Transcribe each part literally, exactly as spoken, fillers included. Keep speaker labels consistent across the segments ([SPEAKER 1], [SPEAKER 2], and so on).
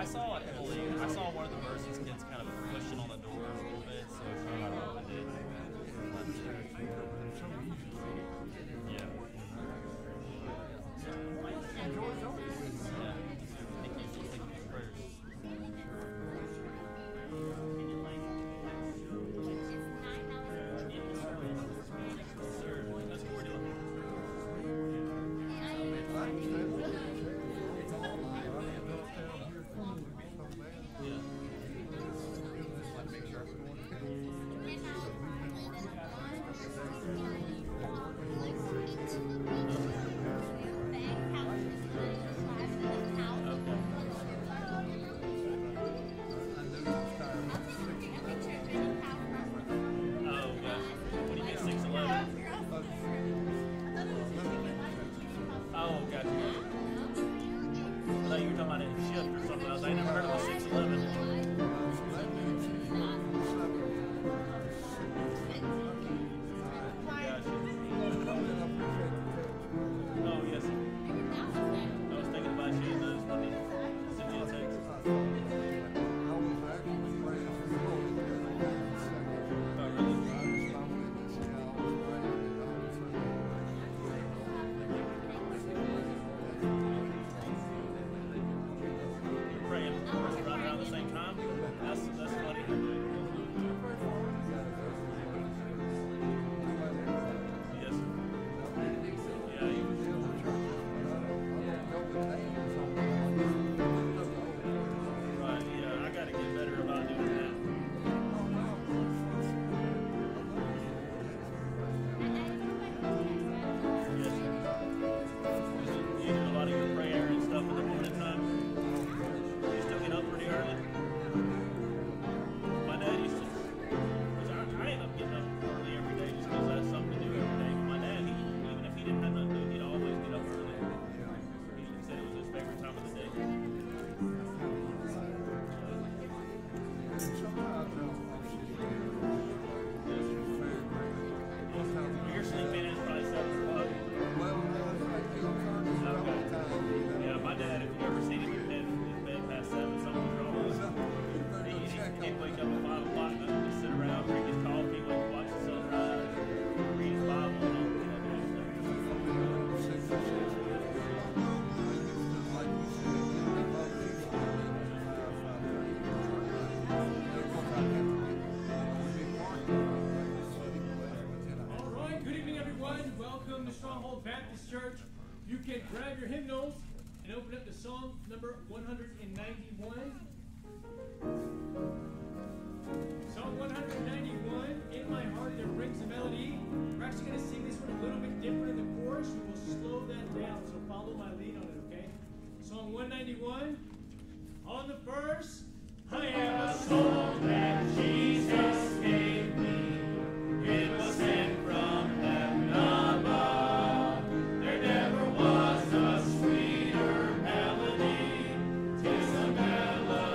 [SPEAKER 1] I saw it. I saw one of the verses kids kind of pushing on the door a little bit, so it's kind of opened it. Yeah. Yeah. Thank you. Thank you for prayers. Sir, that's what we're doing.
[SPEAKER 2] Church, you can grab your hymnals and open up to Psalm number one ninety-one. Psalm one ninety-one, In My Heart There Rings a Melody. We're actually going to sing this one a little bit different in the chorus. We will slow that down, so follow my lead on it, okay? Psalm one ninety-one, on the verse, I am a soul that Jesus gave me. It was sent from heaven above. Was a sweeter melody, 'tis a melody.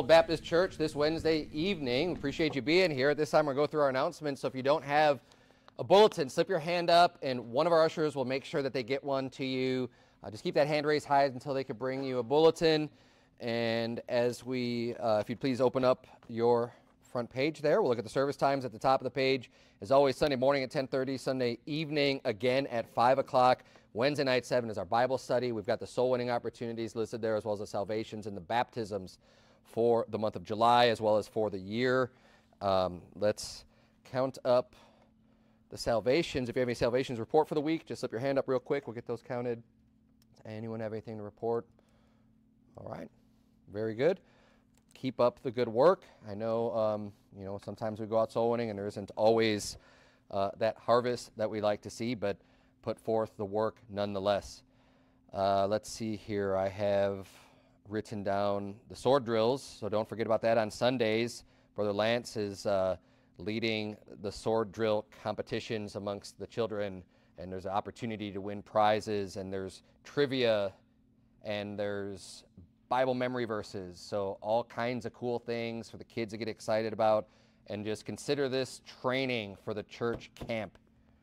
[SPEAKER 3] Baptist Church this Wednesday evening. Appreciate you being here. At this time, we'll go through our announcements. So if you don't have a bulletin, slip your hand up, and one of our ushers will make sure that they get one to you. Uh, just keep that hand raised high until they can bring you a bulletin. And as we, uh, if you'd please open up your front page there, we'll look at the service times at the top of the page. As always, Sunday morning at ten thirty, Sunday evening again at five o'clock. Wednesday night, seven is our Bible study. We've got the soul winning opportunities listed there, as well as the salvations and the baptisms for the month of July, as well as for the year. Um, let's count up the salvations. If you have any salvations report for the week, just slip your hand up real quick. We'll get those counted. Does anyone have anything to report? All right. Very good. Keep up the good work. I know, um, you know, sometimes we go out soul winning and there isn't always uh, that harvest that we like to see, but put forth the work nonetheless. Uh, let's see here. I have written down the sword drills, so don't forget about that on Sundays. Brother Lance is uh, leading the sword drill competitions amongst the children, and there's an opportunity to win prizes, and there's trivia, and there's Bible memory verses, so all kinds of cool things for the kids to get excited about, and just consider this training for the church camp.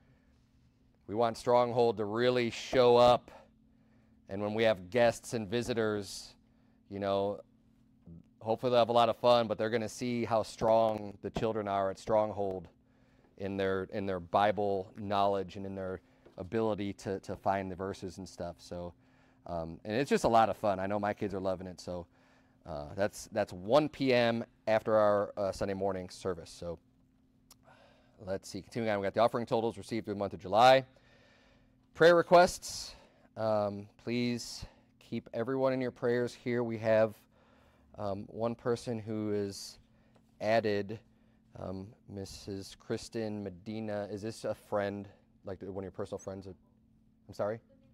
[SPEAKER 3] We want Stronghold to really show up, and when we have guests and visitors, you know, hopefully they'll have a lot of fun, but they're going to see how strong the children are at Stronghold in their in their Bible knowledge and in their ability to, to find the verses and stuff. So, um, and it's just a lot of fun. I know my kids are loving it. So uh, that's that's one p.m. after our uh, Sunday morning service. So let's see. Continuing on, we got the offering totals received through the month of July. Prayer requests. Um, please keep everyone in your prayers here. We have um, one person who is added, um, Missus Kristen Medina. Is this a friend, like one of your personal friends? I'm sorry?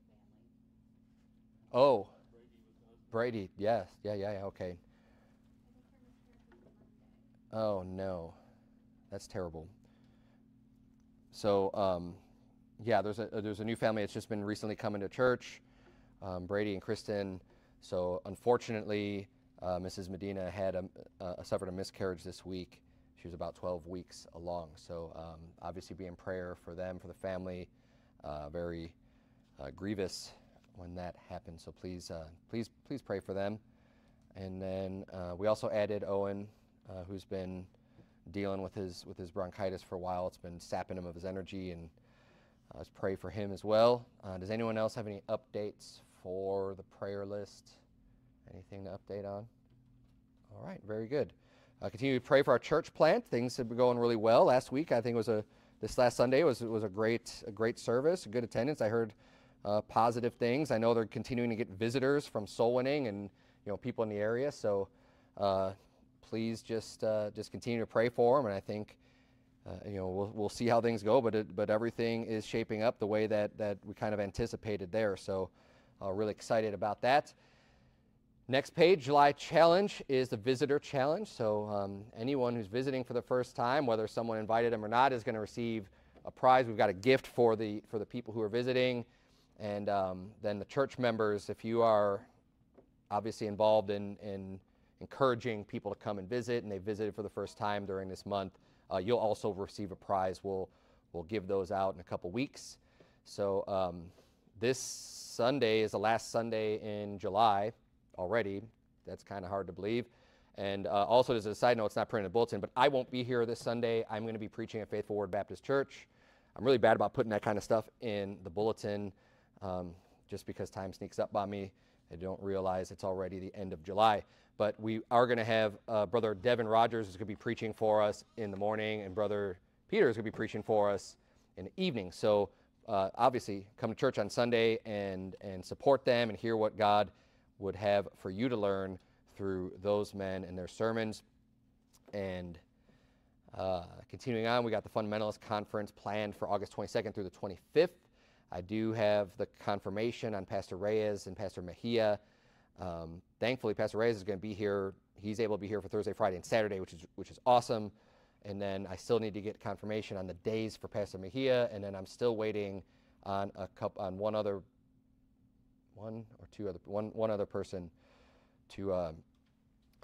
[SPEAKER 3] Oh, Brady. Yes. Yeah, yeah, yeah. Okay. Oh, no. That's terrible. So, um, yeah, there's a, there's a new family that's just been recently coming to church. Um, Brady and Kristen. So unfortunately, uh, Missus Medina had a, uh, suffered a miscarriage this week. She was about twelve weeks along. So um, obviously be in prayer for them, for the family. Uh, very uh, grievous when that happened. So please, uh, please, please pray for them. And then uh, we also added Owen, uh, who's been dealing with his with his bronchitis for a while. It's been sapping him of his energy, and uh, let's pray for him as well. Uh, does anyone else have any updates for the prayer list? Anything to update on? All right, very good. Uh, continue to pray for our church plant. Things have been going really well. Last week, I think it was a this last Sunday was was a great a great service, a good attendance. I heard uh, positive things. I know they're continuing to get visitors from soul winning and you know people in the area. So uh, please just uh, just continue to pray for them. And I think uh, you know we'll we'll see how things go. But it, but everything is shaping up the way that that we kind of anticipated there. So uh, really excited about that. Next page, July challenge is the visitor challenge. So um, anyone who's visiting for the first time, whether someone invited them or not, is going to receive a prize. We've got a gift for the for the people who are visiting, and um, then the church members. If you are obviously involved in in encouraging people to come and visit, and they visited for the first time during this month, uh, you'll also receive a prize. We'll we'll give those out in a couple weeks. So um, this Sunday is the last Sunday in July. Already. That's kind of hard to believe. And uh, also, as a side note, it's not printed in the bulletin, but I won't be here this Sunday. I'm going to be preaching at Faithful Word Baptist Church. I'm really bad about putting that kind of stuff in the bulletin um, just because time sneaks up on me. I don't realize it's already the end of July. But we are going to have uh, Brother Devin Rogers is going to be preaching for us in the morning, and Brother Peter is going to be preaching for us in the evening. So uh, obviously, come to church on Sunday and and support them and hear what God would have for you to learn through those men and their sermons. And uh, continuing on, we got the Fundamentalist Conference planned for August twenty-second through the twenty-fifth. I do have the confirmation on Pastor Reyes and Pastor Mejia. Um, thankfully, Pastor Reyes is going to be here. He's able to be here for Thursday, Friday, and Saturday, which is which is awesome. And then I still need to get confirmation on the days for Pastor Mejia, and then I'm still waiting on a couple on one other. One or two other one one other person to um,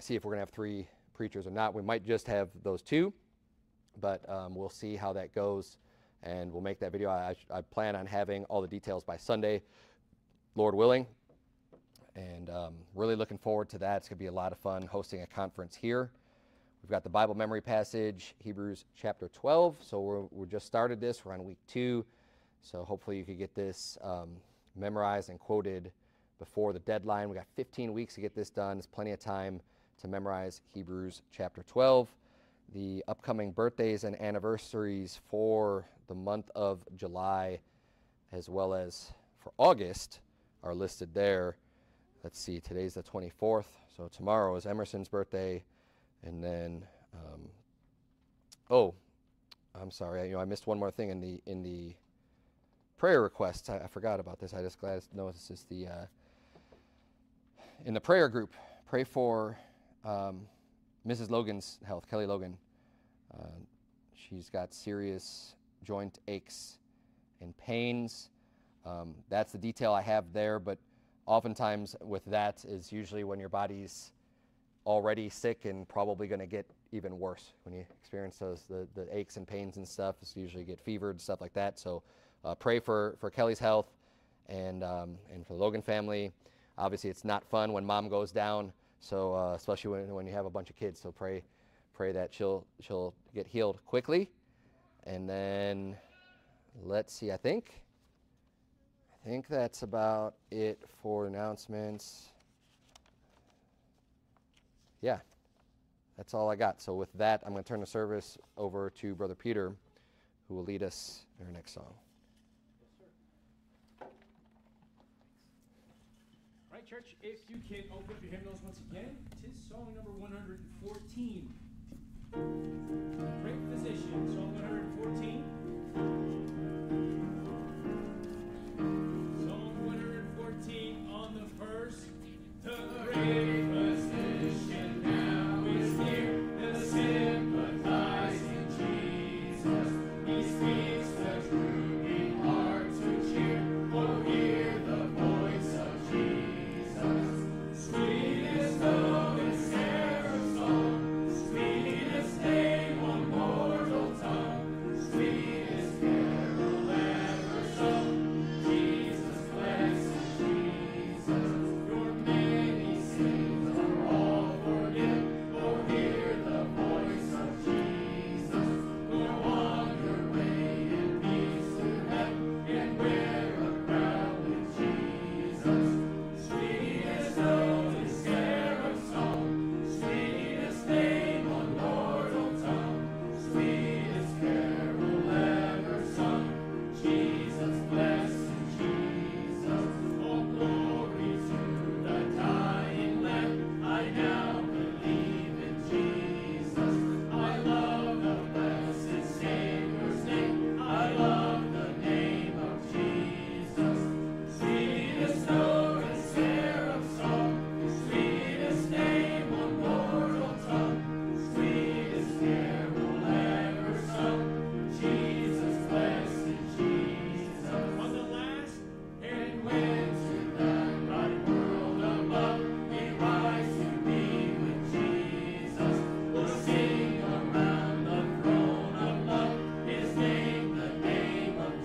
[SPEAKER 3] see if we're going to have three preachers or not. We might just have those two, but um, we'll see how that goes, and we'll make that video. I, I plan on having all the details by Sunday, Lord willing, and um, really looking forward to that. It's going to be a lot of fun hosting a conference here. We've got the Bible memory passage, Hebrews chapter twelve, so we're, we just started this. We're on week two, so hopefully you could get this um, memorized and quoted before the deadline. We got fifteen weeks to get this done. There's plenty of time to memorize Hebrews chapter twelve. The upcoming birthdays and anniversaries for the month of July as well as for August are listed there. Let's see, today's the twenty-fourth, so tomorrow is Emerson's birthday, and then, um, oh, I'm sorry, I, you know, I missed one more thing in the in the prayer requests. I, I forgot about this. I just glad to notice this. The uh, in the prayer group, pray for um, Missus Logan's health, Kelly Logan. Uh, she's got serious joint aches and pains. Um, that's the detail I have there, but oftentimes with that is usually when your body's already sick and probably going to get even worse. When you experience those the, the aches and pains and stuff, it's usually get fevered, stuff like that. So uh, pray for, for Kelly's health and, um, and for the Logan family. Obviously, it's not fun when mom goes down, so uh, especially when, when you have a bunch of kids. So pray, pray that she'll she'll get healed quickly. And then let's see. I think I think that's about it for announcements. Yeah, that's all I got. So with that, I'm going to turn the service over to Brother Peter, who will lead us in our next song.
[SPEAKER 2] Right, church, if you can open up your hymnals once again, tis song number one hundred fourteen. Great physician, song one hundred fourteen. Song one hundred fourteen on the first. The great physician now is near, the sympathizing Jesus. He speaks the drooping heart to cheer. Oh, hear the voice of Jesus. Sweetest note in seraph's song, sweetest name on mortal tongue, sweetest carol ever sung. Jesus, blessed Jesus, your many sins are all forgiven. Oh, hear the voice of Jesus. Go on your way in peace to heaven, and wear a crown with Jesus. Sweetest note in seraph's song, sweetest name on mortal tongue, sweetest carol ever sung. Jesus, blessed Jesus. Oh, glory to the dying Lamb. I now believe in Jesus. I love the blessed Savior's name. I love the name of Jesus. Sweetest note in seraph's song, sweetest name on mortal tongue, sweetest carol ever sung. Jesus, blessed Jesus. On the last, and when to that bright world above we rise to be with Jesus, we'll sing around the throne of love, His name, the name of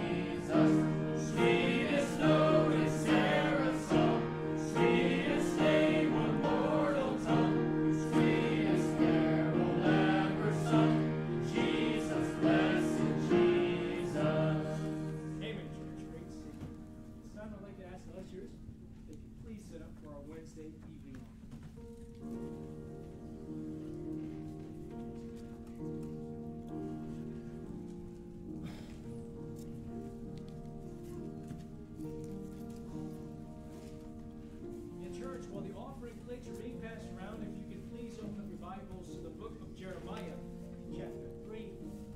[SPEAKER 2] Jesus. Sweetest note in seraph's song, sweetest name on mortal tongue, sweetest carol ever sung. Jesus, blessed Jesus. Amen, church. Great singing. This time I'd like to ask the ushers if you please set up for our Wednesday evening offering. In church, while the offering plates are being passed around, if you could please open up your Bibles to the book of Jeremiah, chapter three.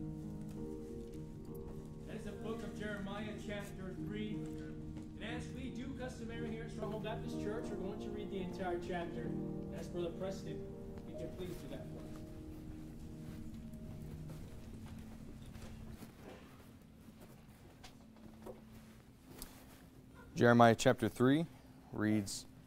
[SPEAKER 2] That is the book of Jeremiah, chapter three. And as we do customary here at Stronghold Baptist Church, we're going to read the entire chapter. As Brother Preston, you can please do that for us.
[SPEAKER 4] Jeremiah chapter three reads,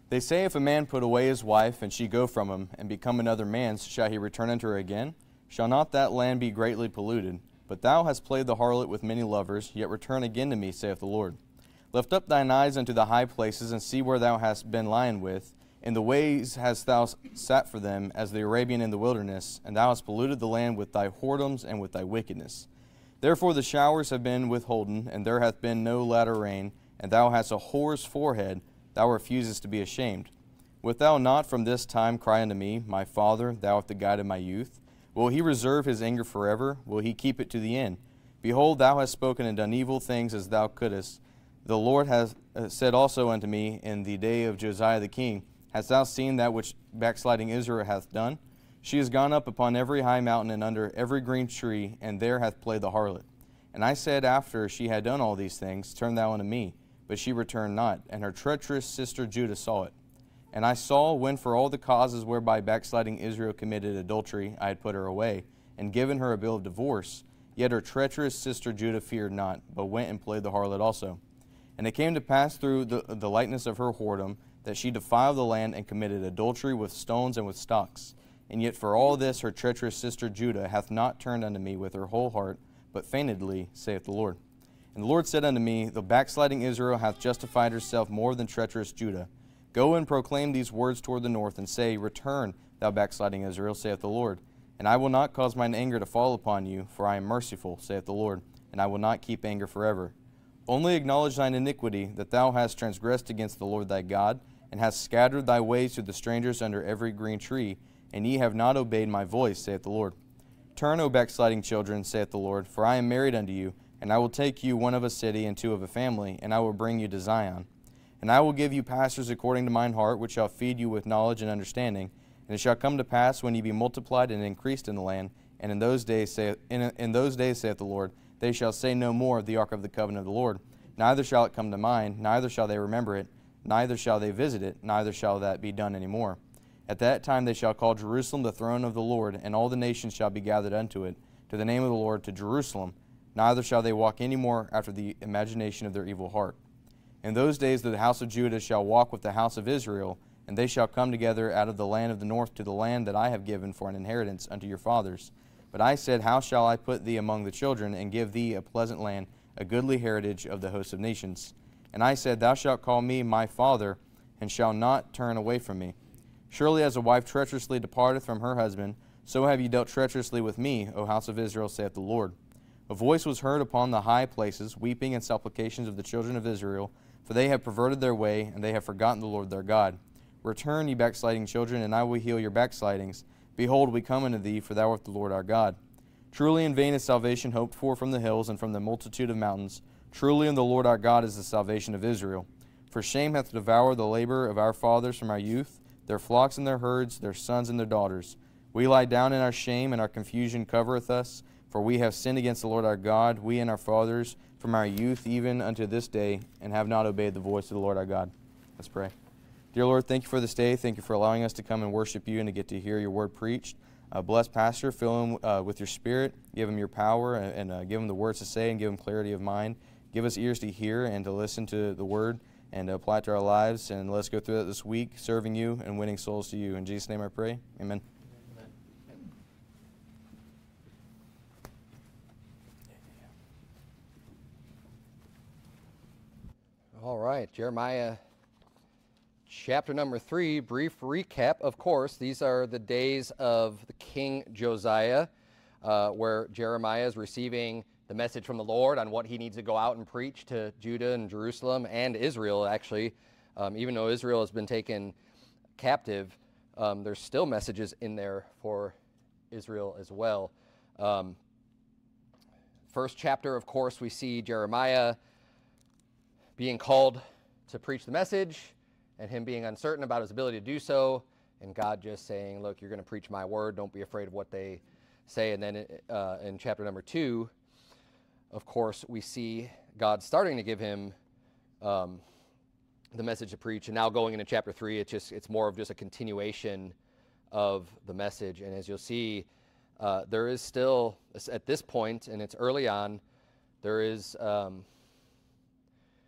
[SPEAKER 4] They say, if a man put away his wife, and she go from him, and become another man's, shall he return unto her again? Shall not that land be greatly polluted? But thou hast played the harlot with many lovers, yet return again to me, saith the Lord. Lift up thine eyes unto the high places, and see where thou hast been lying with. In the ways hast thou sat for them, as the Arabian in the wilderness, and thou hast polluted the land with thy whoredoms and with thy wickedness. Therefore the showers have been withholden, and there hath been no latter rain, and thou hast a whore's forehead, thou refusest to be ashamed. Wilt thou not from this time cry unto me, My Father, thou art the guide of my youth? Will he reserve his anger forever? Will he keep it to the end? Behold, thou hast spoken and done evil things as thou couldest. The Lord has said also unto me in the day of Josiah the king, Hast thou seen that which backsliding Israel hath done? She is gone up upon every high mountain and under every green tree, and there hath played the harlot. And I said, after she had done all these things, Turn thou unto me. But she returned not, and her treacherous sister Judah saw it. And I saw, when for all the causes whereby backsliding Israel committed adultery, I had put her away, and given her a bill of divorce, yet her treacherous sister Judah feared not, but went and played the harlot also. And it came to pass through the, the lightness of her whoredom, that she defiled the land and committed adultery with stones and with stocks. And yet for all this her treacherous sister Judah hath not turned unto me with her whole heart, but feignedly, saith the Lord. And the Lord said unto me, The backsliding Israel hath justified herself more than treacherous Judah. Go and proclaim these words toward the north, and say, Return, thou backsliding Israel, saith the Lord. And I will not cause mine anger to fall upon you, for I am merciful, saith the Lord, and I will not keep anger forever. Only acknowledge thine iniquity, that thou hast transgressed against the Lord thy God, and hast scattered thy ways to the strangers under every green tree, and ye have not obeyed my voice, saith the Lord. Turn, O backsliding children, saith the Lord, for I am married unto you, and I will take you one of a city and two of a family, and I will bring you to Zion. And I will give you pastors according to mine heart, which shall feed you with knowledge and understanding. And it shall come to pass, when ye be multiplied and increased in the land, and in those days, saith, in, in those days, saith the Lord, they shall say no more of the ark of the covenant of the Lord. Neither shall it come to mind, neither shall they remember it, neither shall they visit it, neither shall that be done any more. At that time they shall call Jerusalem the throne of the Lord, and all the nations shall be gathered unto it, to the name of the Lord, to Jerusalem. Neither shall they walk any more after the imagination of their evil heart. In those days the house of Judah shall walk with the house of Israel, and they shall come together out of the land of the north to the land that I have given for an inheritance unto your fathers. But I said, How shall I put thee among the children, and give thee a pleasant land, a goodly heritage of the host of nations? And I said, Thou shalt call me my father, and shalt not turn away from me. Surely as a wife treacherously departeth from her husband, so have ye dealt treacherously with me, O house of Israel, saith the Lord. A voice was heard upon the high places, weeping and supplications of the children of Israel, for they have perverted their way, and they have forgotten the Lord their God. Return, ye backsliding children, and I will heal your backslidings. Behold, we come unto thee, for thou art the Lord our God. Truly in vain is salvation hoped for from the hills and from the multitude of mountains. Truly in the Lord our God is the salvation of Israel. For shame hath devoured the labor of our fathers from our youth, their flocks and their herds, their sons and their daughters. We lie down in our shame, and our confusion covereth us. For we have sinned against the Lord our God, we and our fathers, from our youth even unto this day, and have not obeyed the voice of the Lord our God. Let's pray. Dear Lord, thank you for this day. Thank you for allowing us to come and worship you and to get to hear your word preached. Uh, bless Pastor, fill him uh, with your spirit, give him your power, and, and uh, give him the words to say, and give him clarity of mind. Give us ears to hear and to listen to the word and to apply it to our lives. And let's go through that this week, serving you and winning souls to you. In Jesus' name I pray. Amen.
[SPEAKER 3] All right, Jeremiah chapter number three, brief recap. Of course, these are the days of the King Josiah, uh, where Jeremiah is receiving the message from the Lord on what he needs to go out and preach to Judah and Jerusalem and Israel, actually. Um, even though Israel has been taken captive, um, there's still messages in there for Israel as well. Um, first chapter, of course, we see Jeremiah being called to preach the message, and him being uncertain about his ability to do so, and God just saying, look, you're going to preach my word, don't be afraid of what they say. And then uh, in chapter number two, of course, we see God starting to give him um, the message to preach, and now going into chapter three, it's just it's more of just a continuation of the message. And as you'll see, uh, there is still, at this point, and it's early on, there is... Um,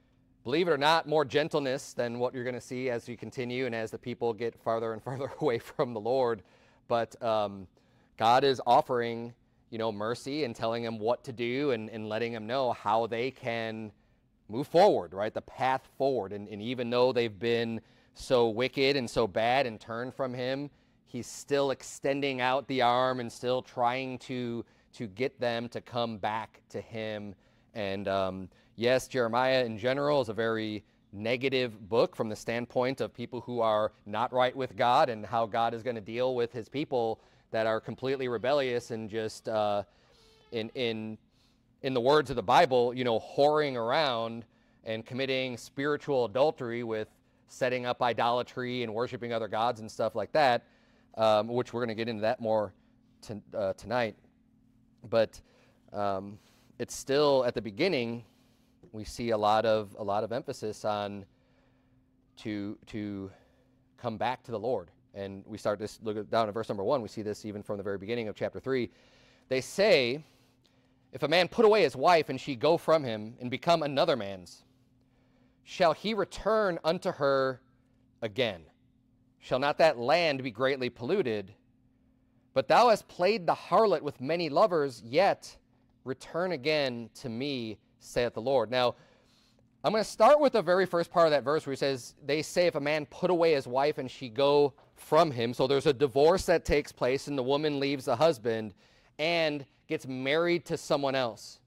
[SPEAKER 3] believe it or not, more gentleness than what you're going to see as you continue and as the people get farther and farther away from the Lord. But um, God is offering, you know, mercy and telling them what to do and, and letting them know how they can move forward, right? The path forward. And, and even though they've been so wicked and so bad and turned from him, he's still extending out the arm and still trying to, to get them to come back to him. And um, yes, Jeremiah in general is a very negative book from the standpoint of people who are not right with God and how God is going to deal with his people that are completely rebellious and just, uh, in, in, in the words of the Bible, you know, whoring around and committing spiritual adultery with setting up idolatry and worshiping other gods and stuff like that, um, which we're going to get into that more to, uh, tonight. But um, it's still, at the beginning, we see a lot of a lot of emphasis on to to come back to the Lord. And we start this, look at, down at verse number one, we see this even from the very beginning of chapter three. They say, if a man put away his wife and she go from him and become another man's, shall he return unto her again? Shall not that land be greatly polluted? But thou hast played the harlot with many lovers, yet return again to me, saith the Lord. Now, I'm going to start with the very first part of that verse where he says, they say if a man put away his wife and she go from him. So there's a divorce that takes place and the woman leaves the husband and gets married to someone else.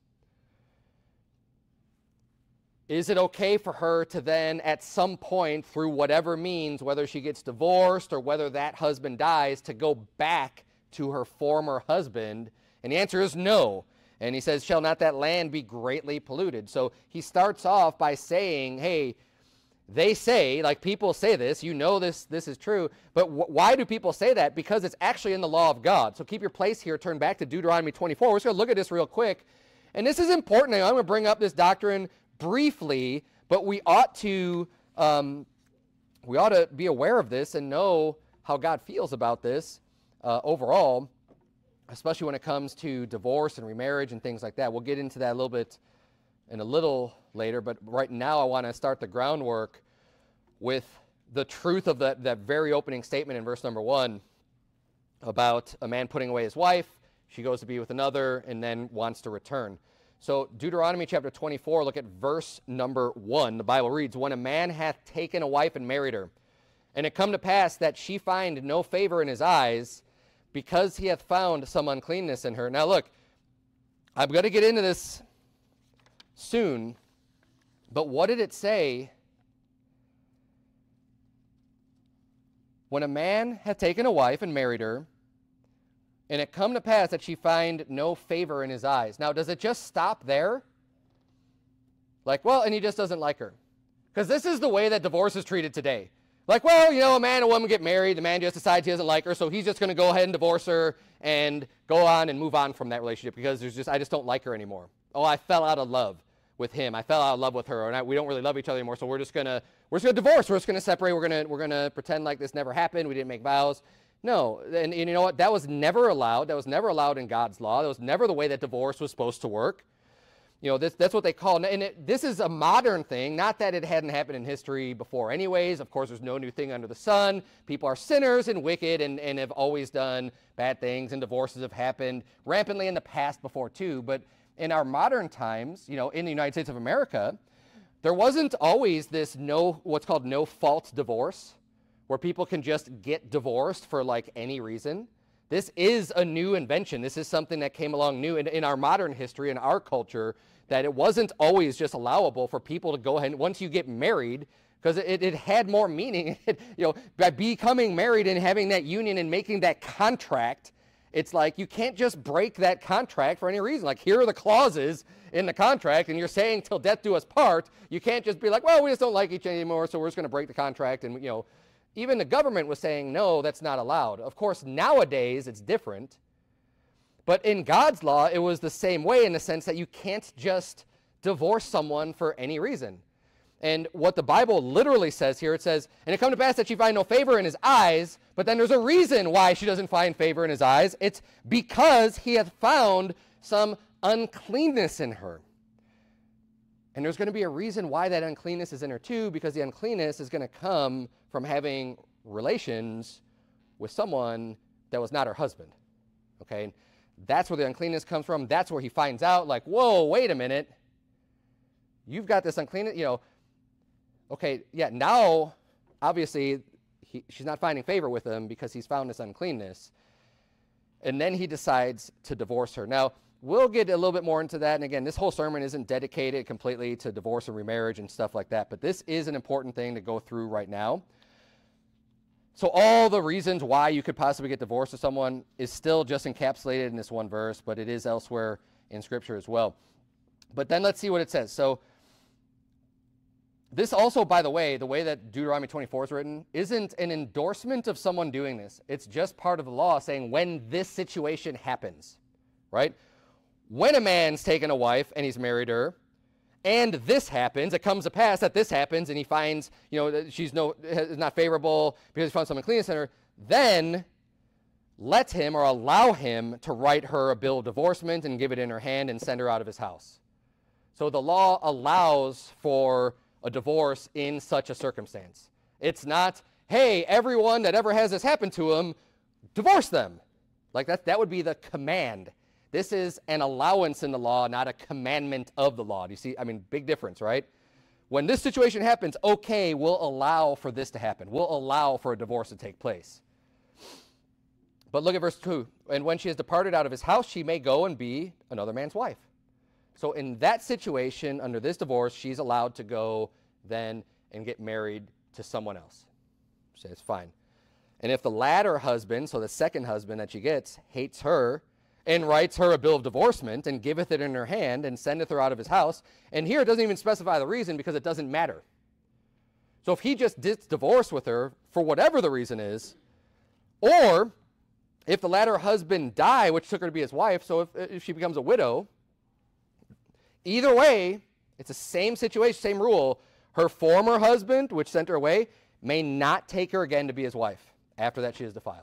[SPEAKER 3] Is it okay for her to then at some point through whatever means, whether she gets divorced or whether that husband dies, to go back to her former husband? And the answer is no. And he says, shall not that land be greatly polluted? So he starts off by saying, hey, they say, like people say this, you know this, this is true, but wh why do people say that? Because it's actually in the law of God. So keep your place here, turn back to Deuteronomy twenty-four. We're just going to look at this real quick. And this is important. I'm going to bring up this doctrine briefly, but we ought to, um, we ought to be aware of this and know how God feels about this uh, overall, especially when it comes to divorce and remarriage and things like that. We'll get into that a little bit in a little later, but right now I want to start the groundwork with the truth of that, that very opening statement in verse number one about a man putting away his wife, she goes to be with another, and then wants to return. So Deuteronomy chapter twenty-four, look at verse number one. The Bible reads, when a man hath taken a wife and married her, and it come to pass that she find no favor in his eyes, because he hath found some uncleanness in her. Now look, I'm going to get into this soon, but what did it say? When a man hath taken a wife and married her, and it come to pass that she find no favor in his eyes. Now, does it just stop there? Like, well, and he just doesn't like her. Because this is the way that divorce is treated today. Like, well, you know, a man and a woman get married, the man just decides he doesn't like her, so he's just going to go ahead and divorce her and go on and move on from that relationship because there's just, I just don't like her anymore. Oh, I fell out of love with him. I fell out of love with her, and I, we don't really love each other anymore, so we're just going to, we're just going to divorce. We're just going to separate. We're going to, we're going to pretend like this never happened. We didn't make vows. No, and, and you know what? That was never allowed. That was never allowed in God's law. That was never the way that divorce was supposed to work. You know, this, that's what they call, and it, this is a modern thing, not that it hadn't happened in history before anyways. Of course, there's no new thing under the sun. People are sinners and wicked and, and have always done bad things, and divorces have happened rampantly in the past before too. But in our modern times, you know, in the United States of America, there wasn't always this no, what's called no-fault divorce, where people can just get divorced for like any reason. This is a new invention. This is something that came along new in, in our modern history, in our culture, that it wasn't always just allowable for people to go ahead and once you get married, because it, it had more meaning. You know, by becoming married and having that union and making that contract, it's like you can't just break that contract for any reason. Like, here are the clauses in the contract, and you're saying till death do us part. You can't just be like, well, we just don't like each other anymore, so we're just going to break the contract. And, you know, even the government was saying, no, that's not allowed. Of course, nowadays it's different. But in God's law, it was the same way in the sense that you can't just divorce someone for any reason. And what the Bible literally says here, it says, and it come to pass that she find no favor in his eyes, but then there's a reason why she doesn't find favor in his eyes. It's because he hath found some uncleanness in her. And there's going to be a reason why that uncleanness is in her too, because the uncleanness is going to come from having relations with someone that was not her husband. Okay? That's where the uncleanness comes from. That's where he finds out, like, whoa, wait a minute. You've got this uncleanness, you know. Okay, yeah, now, obviously, he, she's not finding favor with him because he's found this uncleanness. And then he decides to divorce her. Now, we'll get a little bit more into that. And again, this whole sermon isn't dedicated completely to divorce and remarriage and stuff like that. But this is an important thing to go through right now. So all the reasons why you could possibly get divorced with someone is still just encapsulated in this one verse, but it is elsewhere in Scripture as well. But then let's see what it says. So this also, by the way, the way that Deuteronomy twenty-four is written, isn't an endorsement of someone doing this. It's just part of the law saying when this situation happens, right? When a man's taken a wife and he's married her, and this happens, it comes to pass that this happens, and he finds, you know, that she's no, is not favorable because he found some uncleanness in her, then let him or allow him to write her a bill of divorcement and give it in her hand and send her out of his house. So the law allows for a divorce in such a circumstance. It's not, hey, everyone that ever has this happen to him, divorce them. Like that, that would be the command. This is an allowance in the law, not a commandment of the law. Do you see? I mean, big difference, right? When this situation happens, okay, we'll allow for this to happen. We'll allow for a divorce to take place. But look at verse two. And when she has departed out of his house, she may go and be another man's wife. So in that situation, under this divorce, she's allowed to go then and get married to someone else. So it's fine. And if the latter husband, so the second husband that she gets, hates her, and writes her a bill of divorcement, and giveth it in her hand, and sendeth her out of his house. And here it doesn't even specify the reason because it doesn't matter. So if he just gets divorced with her, for whatever the reason is, or if the latter husband die, which took her to be his wife, so if, if she becomes a widow, either way, it's the same situation, same rule. Her former husband, which sent her away, may not take her again to be his wife. After that, she is defiled.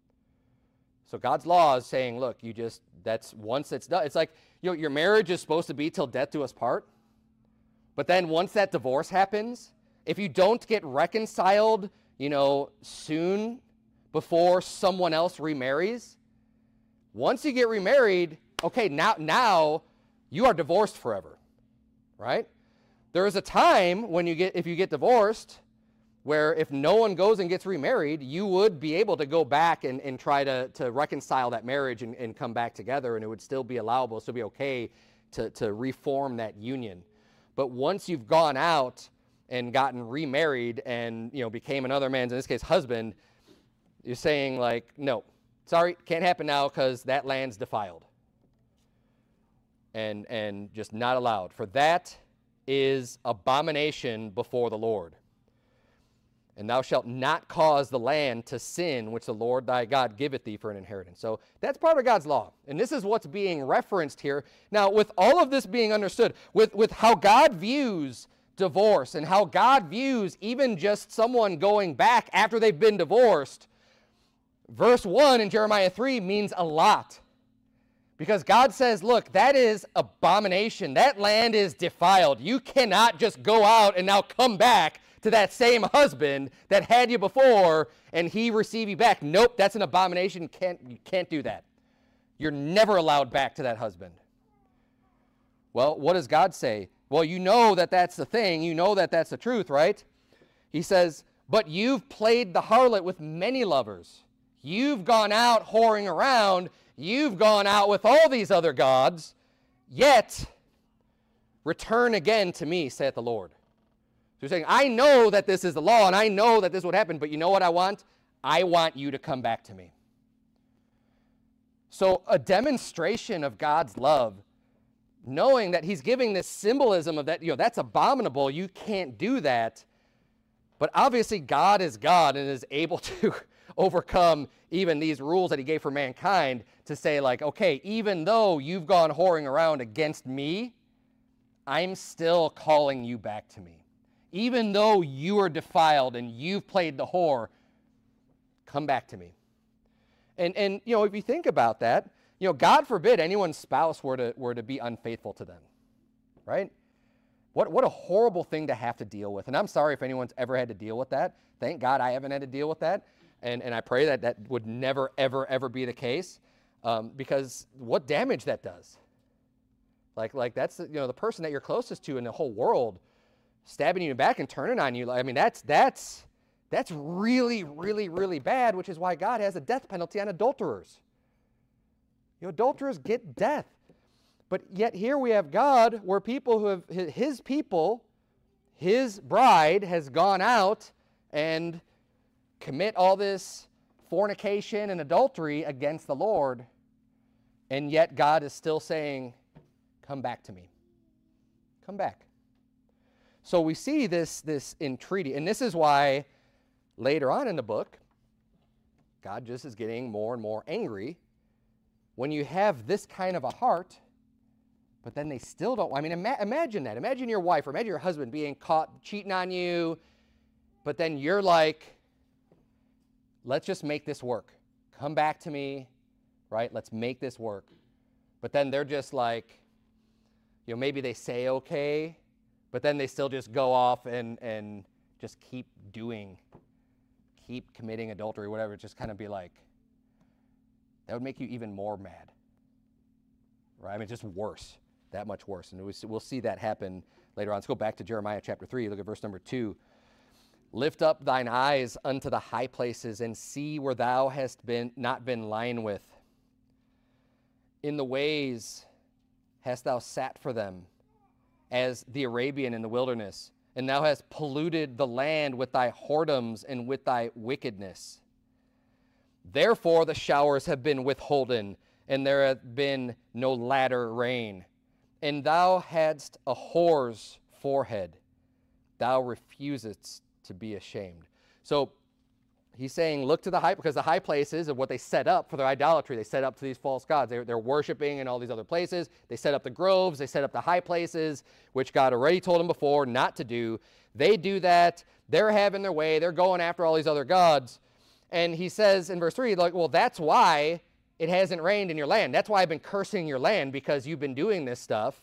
[SPEAKER 3] So God's law is saying, look, you just, that's once it's done. It's like, you know, your marriage is supposed to be till death do us part. But then once that divorce happens, if you don't get reconciled, you know, soon before someone else remarries, once you get remarried, okay, now, now you are divorced forever, right? There is a time when you get, if you get divorced, where if no one goes and gets remarried, you would be able to go back and, and try to, to reconcile that marriage and, and come back together, and it would still be allowable, still be okay to, to reform that union. But once you've gone out and gotten remarried and, you know, became another man's, in this case, husband, you're saying, like, no, sorry, can't happen now because that land's defiled. And, and just not allowed. For that is abomination before the Lord. And thou shalt not cause the land to sin, which the Lord thy God giveth thee for an inheritance. So that's part of God's law. And this is what's being referenced here. Now, with all of this being understood, with, with how God views divorce and how God views even just someone going back after they've been divorced, verse one in Jeremiah three means a lot. Because God says, look, that is abomination. That land is defiled. You cannot just go out and now come back to that same husband that had you before and he receive you back. Nope, that's an abomination. Can't, you can't do that. You're never allowed back to that husband. Well, what does God say? Well, you know that that's the thing. You know that that's the truth, right? He says, but you've played the harlot with many lovers. You've gone out whoring around. You've gone out with all these other gods. Yet, return again to me, saith the Lord. So you're saying, I know that this is the law, and I know that this would happen, but you know what I want? I want you to come back to me. So a demonstration of God's love, knowing that he's giving this symbolism of that, you know, that's abominable, you can't do that. But obviously God is God and is able to overcome even these rules that he gave for mankind to say, like, okay, even though you've gone whoring around against me, I'm still calling you back to me. Even though you are defiled and you've played the whore, come back to me. And, and you know, if you think about that, you know, God forbid anyone's spouse were to, were to be unfaithful to them, right? What, what a horrible thing to have to deal with. And I'm sorry if anyone's ever had to deal with that. Thank God I haven't had to deal with that. And, and I pray that that would never, ever, ever be the case, um, because what damage that does. Like, like that's, you know, the person that you're closest to in the whole world stabbing you back and turning on you. I mean, that's, that's, that's really, really, really bad, which is why God has a death penalty on adulterers. You know, adulterers get death. But yet here we have God, where people who have, his people, his bride has gone out and commit all this fornication and adultery against the Lord, and yet God is still saying, come back to me. Come back. So we see this, this entreaty, and this is why later on in the book, God just is getting more and more angry when you have this kind of a heart. But then they still don't. I mean, ima imagine that. Imagine your wife or imagine your husband being caught cheating on you, but then you're like, let's just make this work. Come back to me, right? Let's make this work. But then they're just like, you know, maybe they say okay, but then they still just go off and, and just keep doing, keep committing adultery, whatever. Just kind of be like, that would make you even more mad, right? I mean, just worse. That much worse. And we'll see that happen later on. Let's go back to Jeremiah chapter three. Look at verse number two. Lift up thine eyes unto the high places, and see where thou hast been not been lying with. In the ways hast thou sat for them, as the Arabian in the wilderness, and thou hast polluted the land with thy whoredoms and with thy wickedness. Therefore the showers have been withholden, and there hath been no latter rain. And thou hadst a whore's forehead. Thou refusest to be ashamed. So he's saying, look to the high, because the high places of what they set up for their idolatry, they set up to these false gods. They're, they're worshiping in all these other places. They set up the groves. They set up the high places, which God already told them before not to do. They do that. They're having their way. They're going after all these other gods. And he says in verse three, like, well, that's why it hasn't rained in your land. That's why I've been cursing your land, because you've been doing this stuff.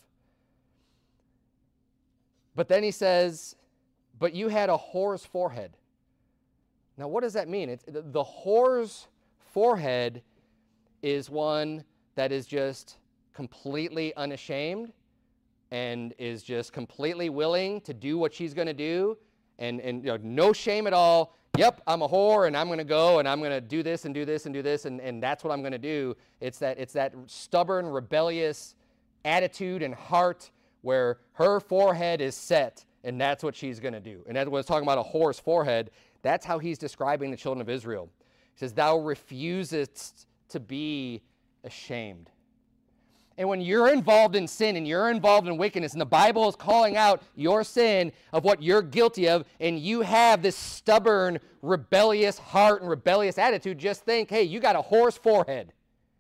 [SPEAKER 3] But then he says, but you had a whore's forehead. Now, what does that mean? It's, the whore's forehead is one that is just completely unashamed and is just completely willing to do what she's going to do, and, and you know, no shame at all. Yep, I'm a whore, and I'm going to go, and I'm going to do this and do this and do this, and, and that's what I'm going to do. It's that, it's that stubborn, rebellious attitude and heart where her forehead is set, and that's what she's going to do. And that was talking about a whore's forehead. That's how he's describing the children of Israel. He says, thou refusest to be ashamed. And when you're involved in sin and you're involved in wickedness, and the Bible is calling out your sin of what you're guilty of, and you have this stubborn, rebellious heart and rebellious attitude, just think, hey, you got a whore's forehead.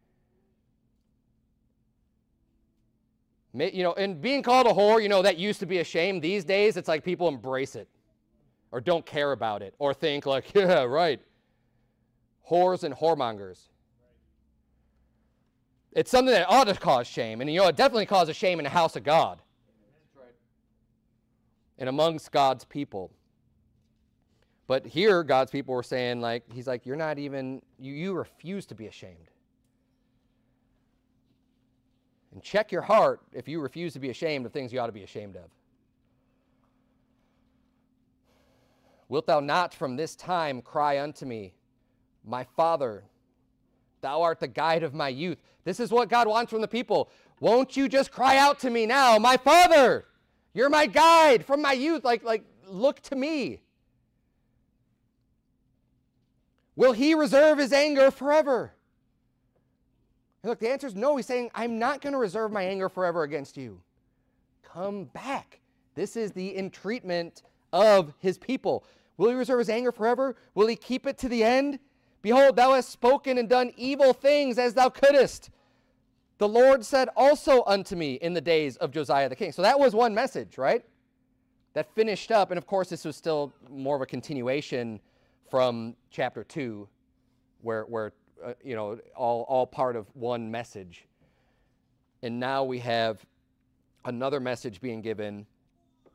[SPEAKER 3] You know, and being called a whore, you know, that used to be a shame. These days, it's like people embrace it or don't care about it or think like, yeah, right. Whores and whoremongers. It's something that ought to cause shame. And, you know, it definitely causes shame in the house of God. That's right. And amongst God's people. But here, God's people were saying, like, he's like, you're not even, you, you refuse to be ashamed. And check your heart if you refuse to be ashamed of things you ought to be ashamed of. Wilt thou not from this time cry unto me, my Father, thou art the guide of my youth. This is what God wants from the people. Won't you just cry out to me now, my Father, you're my guide from my youth. Like, like look to me. Will he reserve his anger forever? And look, the answer is no. He's saying, I'm not going to reserve my anger forever against you. Come back. This is the entreatment of his people. Will he reserve his anger forever? Will he keep it to the end? Behold, thou hast spoken and done evil things as thou couldest. The Lord said also unto me in the days of Josiah the king. So that was one message, right? That finished up. And of course, this was still more of a continuation from chapter two, where, where uh, you know, all, all part of one message. And now we have another message being given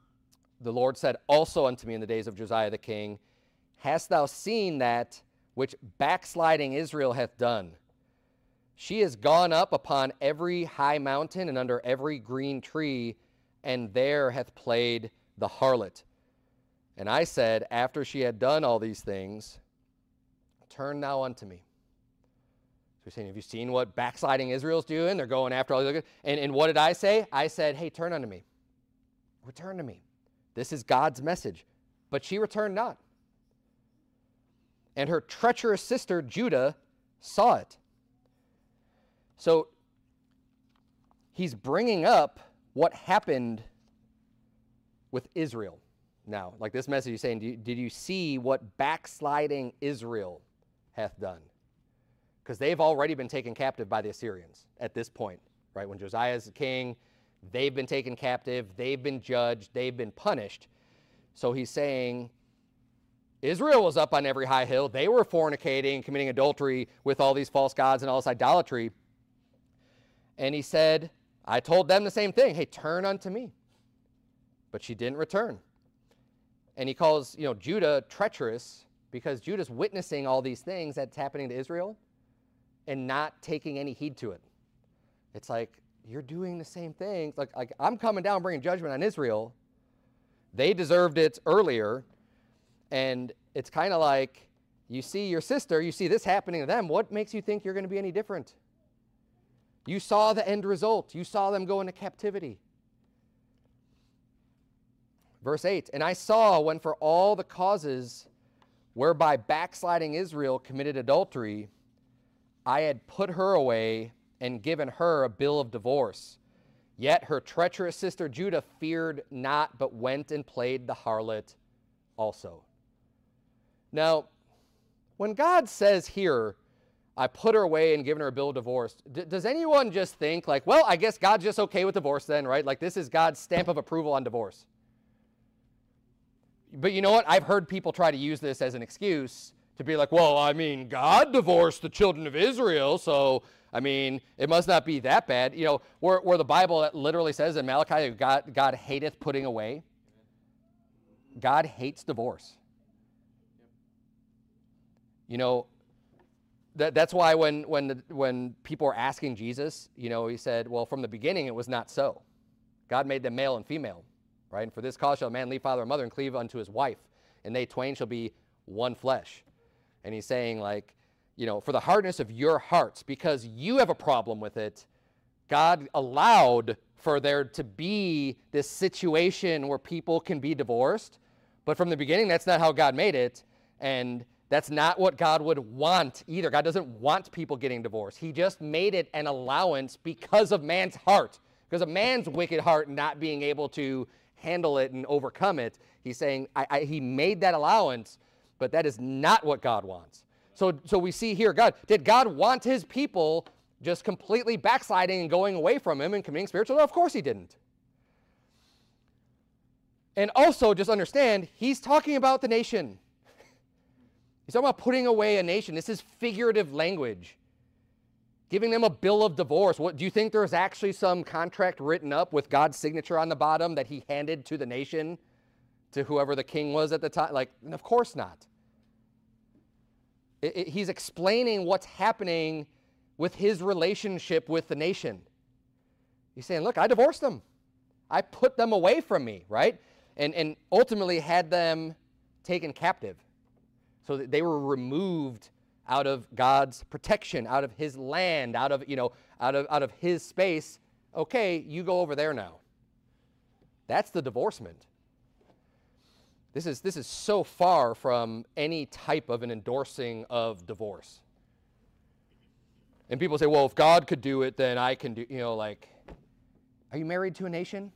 [SPEAKER 3] the Lord said also unto me in the days of Josiah the king, hast thou seen that which backsliding Israel hath done? She has gone up upon every high mountain and under every green tree, and there hath played the harlot. And I said, after she had done all these things, turn now unto me. So he's saying, have you seen what backsliding Israel's doing? They're going after all these. And, and what did I say? I said, hey, turn unto me. Return to me. This is God's message. But she returned not. And her treacherous sister Judah saw it. So he's bringing up what happened with Israel. Now, like this message, he's saying, did you, did you see what backsliding Israel hath done? Because they've already been taken captive by the Assyrians at this point, right? When Josiah is the king, they've been taken captive, they've been judged, they've been punished. So he's saying, Israel was up on every high hill. They were fornicating, committing adultery with all these false gods and all this idolatry. And he said, I told them the same thing. Hey, turn unto me. But she didn't return. And he calls, you know, Judah treacherous because Judah's witnessing all these things that's happening to Israel and not taking any heed to it. It's like, you're doing the same things. Like, like I'm coming down bringing judgment on Israel. They deserved it earlier. And it's kind of like, you see your sister, you see this happening to them. What makes you think you're going to be any different? You saw the end result. You saw them go into captivity. Verse eight, and I saw when for all the causes whereby backsliding Israel committed adultery, I had put her away and given her a bill of divorce. Yet her treacherous sister Judah feared not, but went and played the harlot also. Now, when God says here, I put her away and given her a bill of divorce, d- does anyone just think like, well, I guess God's just okay with divorce then, right? Like this is God's stamp of approval on divorce. But you know what? I've heard people try to use this as an excuse to be like, well, I mean, God divorced the children of Israel, so, I mean, it must not be that bad. You know, where, where the Bible literally says in Malachi, God, God hateth putting away. God hates divorce. You know, that, that's why when, when, the, when people were asking Jesus, you know, he said, well, from the beginning it was not so. God made them male and female. Right? And for this cause shall a man leave father and mother and cleave unto his wife, and they twain shall be one flesh. And he's saying, like, you know, for the hardness of your hearts, because you have a problem with it, God allowed for there to be this situation where people can be divorced. But from the beginning, that's not how God made it. And that's not what God would want either. God doesn't want people getting divorced. He just made it an allowance because of man's heart, because of man's wicked heart not being able to handle it and overcome it. He's saying I, I, he made that allowance, but that is not what God wants. So, so we see here, God, did God want his people just completely backsliding and going away from him and committing spiritual? No, of course he didn't. And also just understand, he's talking about the nation. He's talking about putting away a nation. This is figurative language. Giving them a bill of divorce. What, do you think there's actually some contract written up with God's signature on the bottom that he handed to the nation, to whoever the king was at the time? Like, of course not. It, it, he's explaining what's happening with his relationship with the nation. He's saying, look, I divorced them. I put them away from me, right? And, and ultimately had them taken captive. So that they were removed out of God's protection, out of his land, out of, you know, out of, out of his space. Okay, you go over there now. That's the divorcement. This is, this is so far from any type of an endorsing of divorce. And people say, well, if God could do it, then I can do, you know, like, are you married to a nation?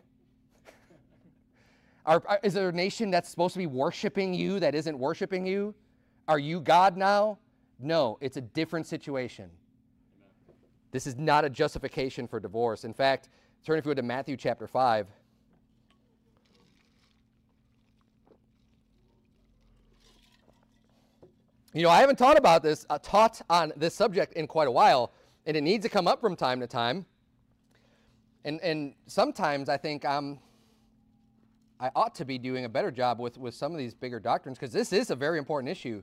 [SPEAKER 3] Are, are, is there a nation that's supposed to be worshiping you that isn't worshiping you? Are you God now? No, it's a different situation. Amen. This is not a justification for divorce. In fact, turn if you would to Matthew chapter five. You know, I haven't taught about this, uh, taught on this subject in quite a while, and it needs to come up from time to time. And, and sometimes I think I'm, I ought to be doing a better job with, with some of these bigger doctrines, because this is a very important issue.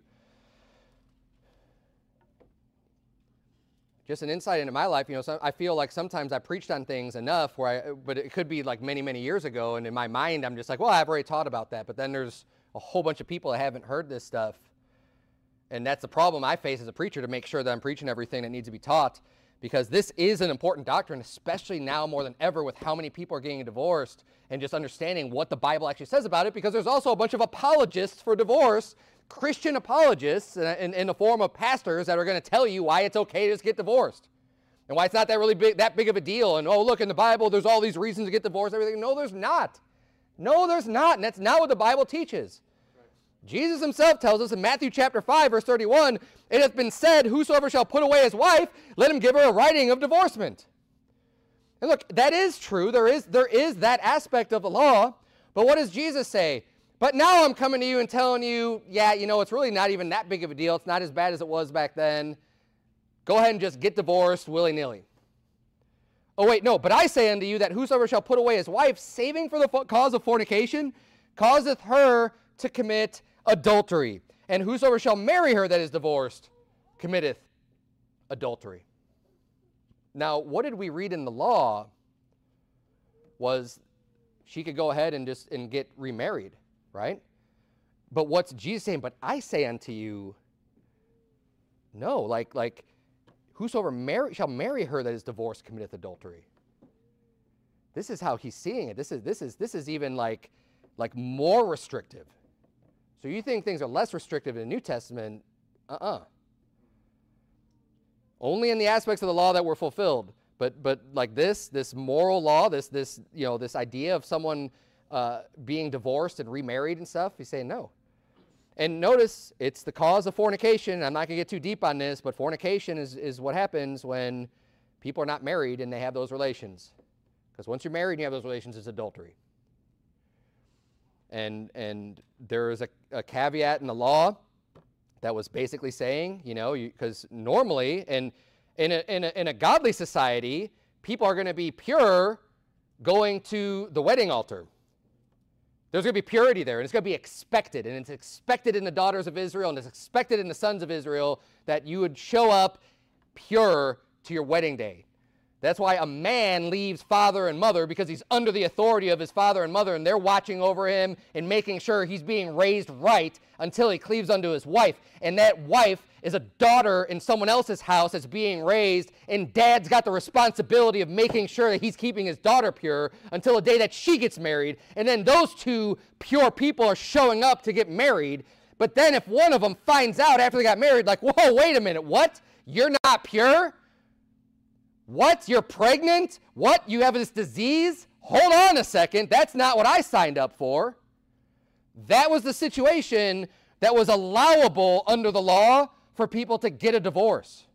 [SPEAKER 3] Just an insight into my life, you know, so I feel like sometimes I preached on things enough where I, but it could be like many, many years ago, and in my mind, I'm just like, well, I've already taught about that, but then there's a whole bunch of people that haven't heard this stuff, and that's the problem I face as a preacher, to make sure that I'm preaching everything that needs to be taught, because this is an important doctrine, especially now more than ever with how many people are getting divorced, and just understanding what the Bible actually says about it, because there's also a bunch of apologists for divorce, Christian apologists in, in, in the form of pastors that are going to tell you why it's okay to just get divorced and why it's not that really big, that big of a deal. And, oh, look, in the Bible, there's all these reasons to get divorced, everything. No, there's not. No, there's not. And that's not what the Bible teaches. Right. Jesus himself tells us in Matthew chapter five, verse thirty-one, it hath been said, whosoever shall put away his wife, let him give her a writing of divorcement. And look, that is true. There is, there is that aspect of the law. But what does Jesus say? But now I'm coming to you and telling you, yeah, you know, it's really not even that big of a deal. It's not as bad as it was back then. Go ahead and just get divorced willy-nilly. Oh, wait, no, but I say unto you that whosoever shall put away his wife, saving for the cause of fornication, causeth her to commit adultery. And whosoever shall marry her that is divorced, committeth adultery. Now, what did we read in the law was she could go ahead and just and get remarried. Right? But what's Jesus saying? But I say unto you, no, like, like whosoever marry, shall marry her that is divorced committeth adultery. This is how he's seeing it. This is, this is, this is even like, like more restrictive. So you think things are less restrictive in the New Testament? Uh-uh. Only in the aspects of the law that were fulfilled. But, but like this, this moral law, this, this, you know, this idea of someone Uh, being divorced and remarried and stuff, he's saying no. And notice, it's the cause of fornication. I'm not going to get too deep on this, but fornication is, is what happens when people are not married and they have those relations. Because once you're married and you have those relations, it's adultery. And, and there is a, a caveat in the law that was basically saying, you know, because normally, and in a, in, a, in a godly society, people are going to be pure going to the wedding altar. There's going to be purity there, and it's going to be expected, and it's expected in the daughters of Israel, and it's expected in the sons of Israel that you would show up pure to your wedding day. That's why a man leaves father and mother, because he's under the authority of his father and mother, and they're watching over him and making sure he's being raised right until he cleaves unto his wife. And that wife is a daughter in someone else's house that's being raised, and dad's got the responsibility of making sure that he's keeping his daughter pure until the day that she gets married. And then those two pure people are showing up to get married. But then if one of them finds out after they got married, like, whoa, wait a minute, what? You're not pure? What? You're pregnant? What? You have this disease? Hold on a second. That's not what I signed up for. That was the situation that was allowable under the law for people to get a divorce.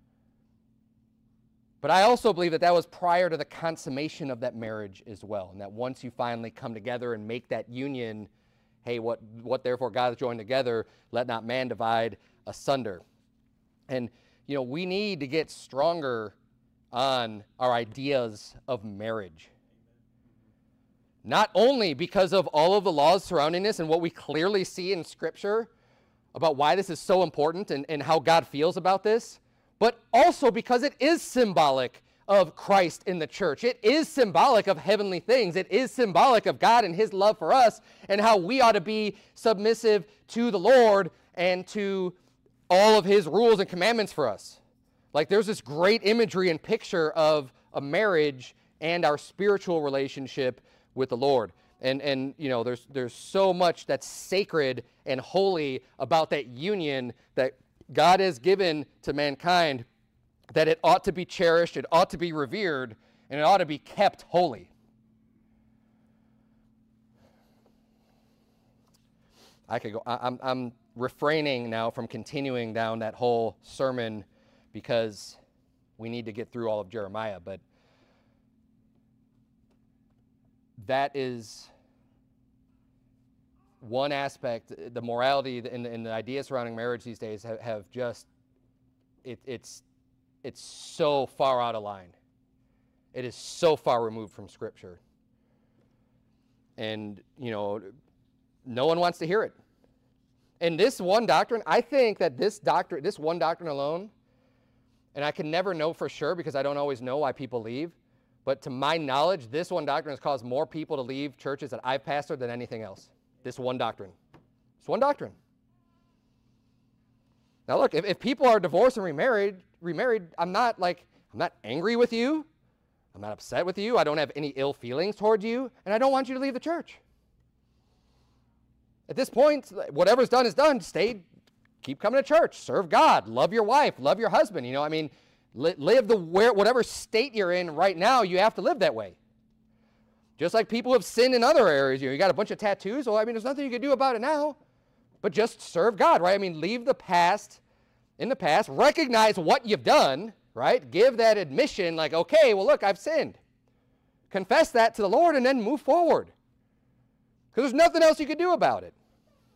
[SPEAKER 3] But I also believe that that was prior to the consummation of that marriage as well. And that once you finally come together and make that union, hey, what, what therefore God has joined together, let not man divide asunder. And, you know, we need to get stronger on our ideas of marriage. Not only because of all of the laws surrounding this and what we clearly see in Scripture about why this is so important and, and how God feels about this, but also because it is symbolic of Christ in the church. It is symbolic of heavenly things. It is symbolic of God and his love for us and how we ought to be submissive to the Lord and to all of his rules and commandments for us. Like there's this great imagery and picture of a marriage and our spiritual relationship with the Lord. And, and you know, there's, there's so much that's sacred and holy about that union that God has given to mankind that it ought to be cherished, it ought to be revered, and it ought to be kept holy. I could go, I, I'm, I'm refraining now from continuing down that whole sermon because we need to get through all of Jeremiah, but that is one aspect. The morality and, and the ideas surrounding marriage these days have, have just, it, it's, it's so far out of line. It is so far removed from Scripture. and, you know, no one wants to hear it. And this one doctrine, I think that this doctrine, this one doctrine alone, and I can never know for sure because I don't always know why people leave, but to my knowledge, this one doctrine has caused more people to leave churches that I've pastored than anything else. This one doctrine. It's one doctrine. Now look, if, if people are divorced and remarried, remarried, I'm not like, I'm not angry with you. I'm not upset with you. I don't have any ill feelings towards you, and I don't want you to leave the church. At this point, whatever's done is done. Stay, keep coming to church, serve God, love your wife, love your husband. You know, I mean, li- live the where, whatever state you're in right now, you have to live that way. Just like people have sinned in other areas. You know, you got a bunch of tattoos. Well, I mean, there's nothing you can do about it now, but just serve God, right? I mean, leave the past in the past, recognize what you've done, right? Give that admission like, okay, well, look, I've sinned. Confess that to the Lord and then move forward. Because there's nothing else you can do about it.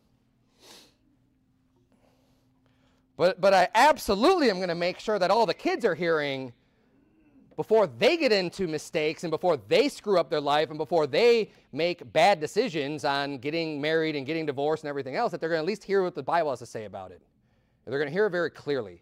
[SPEAKER 3] But, but I absolutely am going to make sure that all the kids are hearing before they get into mistakes and before they screw up their life and before they make bad decisions on getting married and getting divorced and everything else, that they're going to at least hear what the Bible has to say about it. And they're going to hear it very clearly.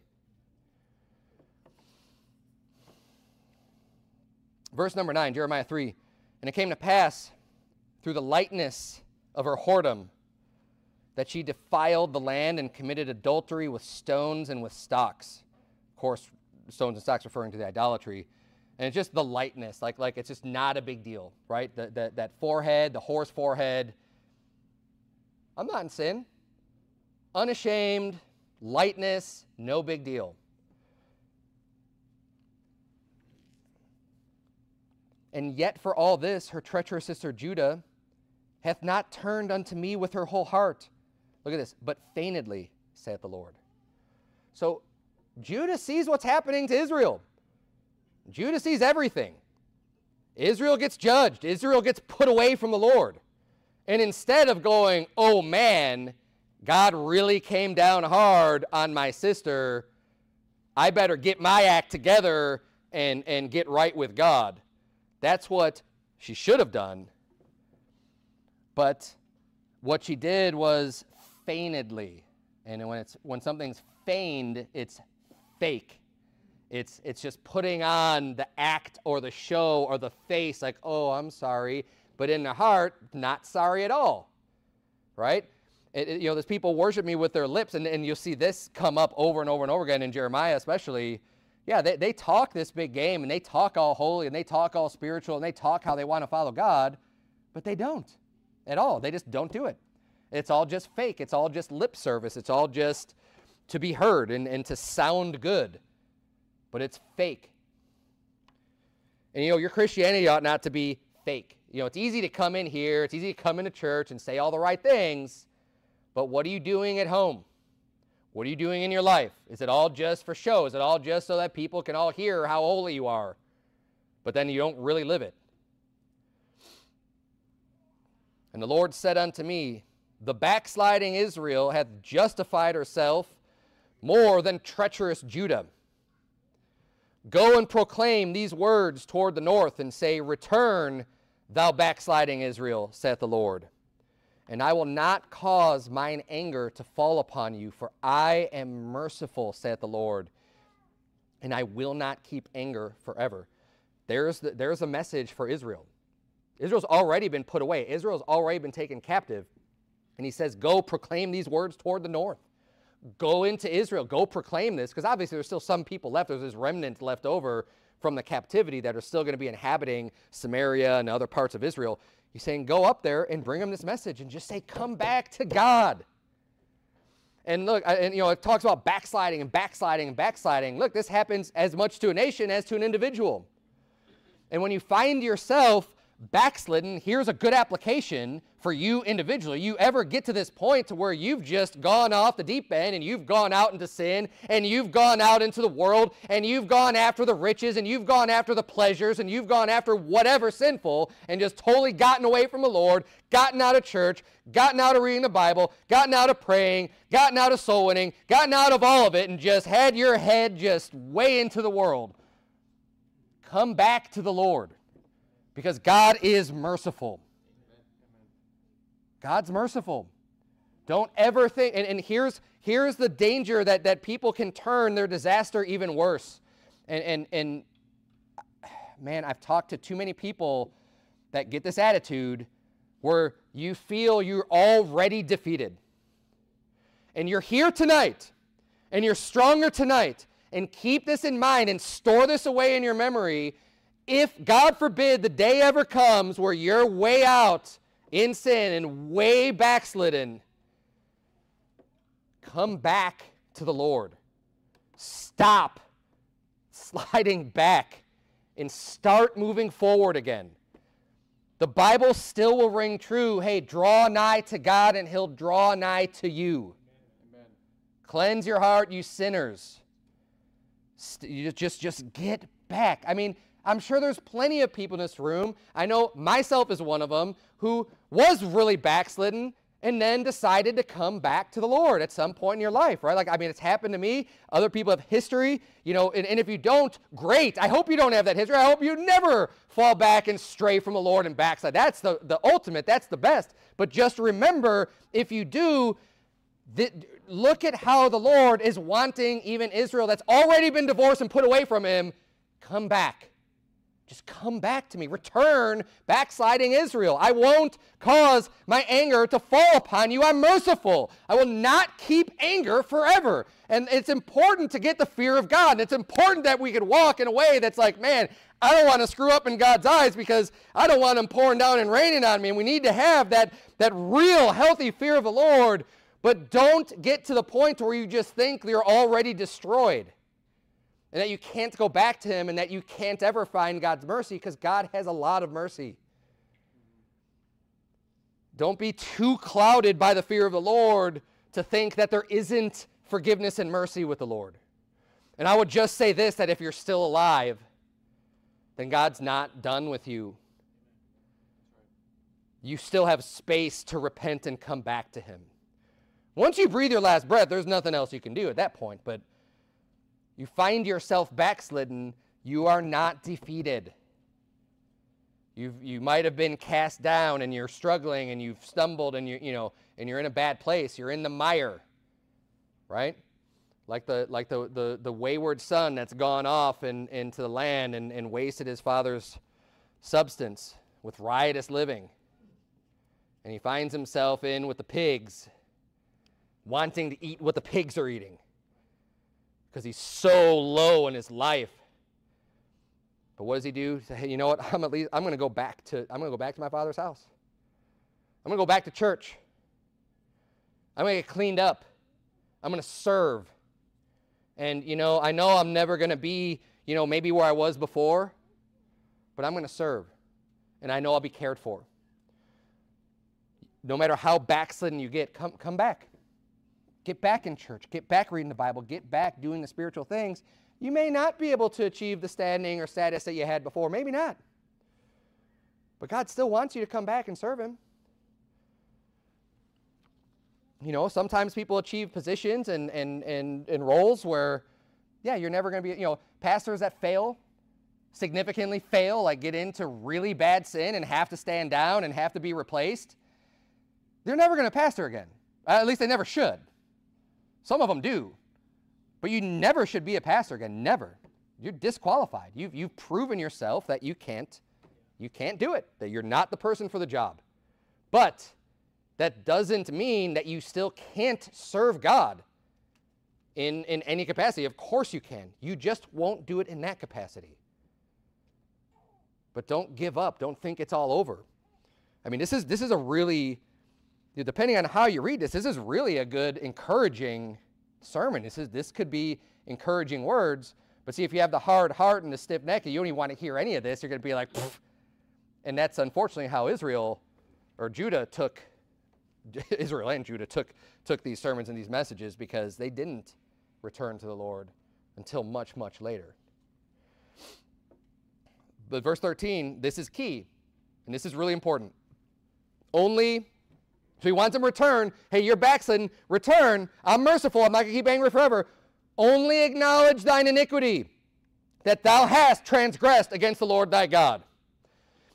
[SPEAKER 3] Verse number nine, Jeremiah three. And it came to pass through the lightness of her whoredom that she defiled the land and committed adultery with stones and with stocks. Of course, stones and stocks referring to the idolatry. And it's just the lightness, like, like it's just not a big deal, right? The, the, that forehead, the horse forehead. I'm not in sin. Unashamed, lightness, no big deal. And yet for all this, her treacherous sister Judah hath not turned unto me with her whole heart. Look at this. But feignedly, saith the Lord. So Judah sees what's happening to Israel. Judah sees everything. Israel gets judged. Israel gets put away from the Lord. And instead of going, oh man, God really came down hard on my sister, I better get my act together and, and get right with God. That's what she should have done. But what she did was feignedly. And when it's when something's feigned, it's fake. It's it's just putting on the act or the show or the face like, oh, I'm sorry. But in the heart, not sorry at all. Right? It, it, you know, there's people worship me with their lips, and, and you'll see this come up over and over and over again in Jeremiah especially. Yeah, they, they talk this big game, and they talk all holy, and they talk all spiritual, and they talk how they want to follow God, but they don't at all. They just don't do it. It's all just fake. It's all just lip service. It's all just to be heard and, and to sound good, but it's fake. And, you know, your Christianity ought not to be fake. You know, it's easy to come in here. It's easy to come into church and say all the right things, but what are you doing at home? What are you doing in your life? Is it all just for show? Is it all just so that people can all hear how holy you are? But then you don't really live it. And the Lord said unto me, the backsliding Israel hath justified herself more than treacherous Judah. Go and proclaim these words toward the north and say, return, thou backsliding Israel, saith the Lord. And I will not cause mine anger to fall upon you, for I am merciful, saith the Lord, and I will not keep anger forever. There's, the, there's a message for Israel. Israel's already been put away. Israel's already been taken captive. And he says, go proclaim these words toward the north. Go into Israel. Go proclaim this, because obviously there's still some people left. There's this remnant left over from the captivity that are still going to be inhabiting Samaria and other parts of Israel. He's saying, go up there and bring them this message and just say, come back to God. And look, and you know, it talks about backsliding and backsliding and backsliding. Look, this happens as much to a nation as to an individual. And when you find yourself backslidden, here's a good application for you individually. You ever get to this point to where you've just gone off the deep end and you've gone out into sin and you've gone out into the world and you've gone after the riches and you've gone after the pleasures and you've gone after whatever sinful and just totally gotten away from the Lord, gotten out of church, gotten out of reading the Bible, gotten out of praying, gotten out of soul winning, gotten out of all of it and just had your head just way into the world. Come back to the Lord, because God is merciful. God's merciful. Don't ever think, and, and here's, here's the danger that, that people can turn their disaster even worse. And, and, and man, I've talked to too many people that get this attitude where you feel you're already defeated. And you're here tonight, and you're stronger tonight, and keep this in mind and store this away in your memory. If, God forbid, the day ever comes where you're way out in sin and way backslidden, come back to the Lord. Stop sliding back and start moving forward again. The Bible still will ring true. Hey, draw nigh to God and he'll draw nigh to you. Amen. Cleanse your heart, you sinners. You just, just get back. I mean, I'm sure there's plenty of people in this room, I know myself is one of them, who was really backslidden and then decided to come back to the Lord at some point in your life, right? Like, I mean, it's happened to me. Other people have history, you know, and, and if you don't, great. I hope you don't have that history. I hope you never fall back and stray from the Lord and backslide. That's the, the ultimate. That's the best. But just remember, if you do, th- look at how the Lord is wanting even Israel that's already been divorced and put away from him, come back. Just come back to me. Return, backsliding Israel. I won't cause my anger to fall upon you. I'm merciful. I will not keep anger forever. And it's important to get the fear of God. And it's important that we can walk in a way that's like, man, I don't want to screw up in God's eyes because I don't want him pouring down and raining on me. And we need to have that, that real healthy fear of the Lord. But don't get to the point where you just think you're already destroyed. And that you can't go back to him and that you can't ever find God's mercy because God has a lot of mercy. Don't be too clouded by the fear of the Lord to think that there isn't forgiveness and mercy with the Lord. And I would just say this, that if you're still alive, then God's not done with you. You still have space to repent and come back to him. Once you breathe your last breath, there's nothing else you can do at that point, but you find yourself backslidden, you are not defeated. You've, you might have been cast down and you're struggling and you've stumbled and you you know and you're in a bad place. You're in the mire, right? Like the like the the, the wayward son that's gone off and in, into the land and, and wasted his father's substance with riotous living. And he finds himself in with the pigs, wanting to eat what the pigs are eating. Because he's so low in his life. But what does he do? He say, hey, you know what? I'm at least I'm going to go back to I'm going to go back to my father's house. I'm going to go back to church. I'm going to get cleaned up. I'm going to serve. And you know, I know I'm never going to be, you know, maybe where I was before, but I'm going to serve. And I know I'll be cared for. No matter how backslidden you get, come come back. Get back in church. Get back reading the Bible. Get back doing the spiritual things. You may not be able to achieve the standing or status that you had before. Maybe not. But God still wants you to come back and serve him. You know, sometimes people achieve positions and, and, and, and roles where, yeah, you're never going to be, you know, pastors that fail, significantly fail, like get into really bad sin and have to stand down and have to be replaced. They're never going to pastor again. Uh, at least they never should. Some of them do. But you never should be a pastor again. Never. You're disqualified. You've, you've proven yourself that you can't, you can't do it, that you're not the person for the job. But that doesn't mean that you still can't serve God in, in any capacity. Of course you can. You just won't do it in that capacity. But don't give up. Don't think it's all over. I mean, this is, this is a really... depending on how you read this, this is really a good, encouraging sermon. This is this could be encouraging words, but see, if you have the hard heart and the stiff neck, and you don't even want to hear any of this, you're going to be like, pfft. And that's unfortunately how Israel or Judah took, Israel and Judah took took these sermons and these messages because they didn't return to the Lord until much, much later. But verse thirteen, this is key, and this is really important. Only So he wants them to return. Hey, you're backslidden. Return. I'm merciful. I'm not going to keep angry forever. Only acknowledge thine iniquity, that thou hast transgressed against the Lord thy God.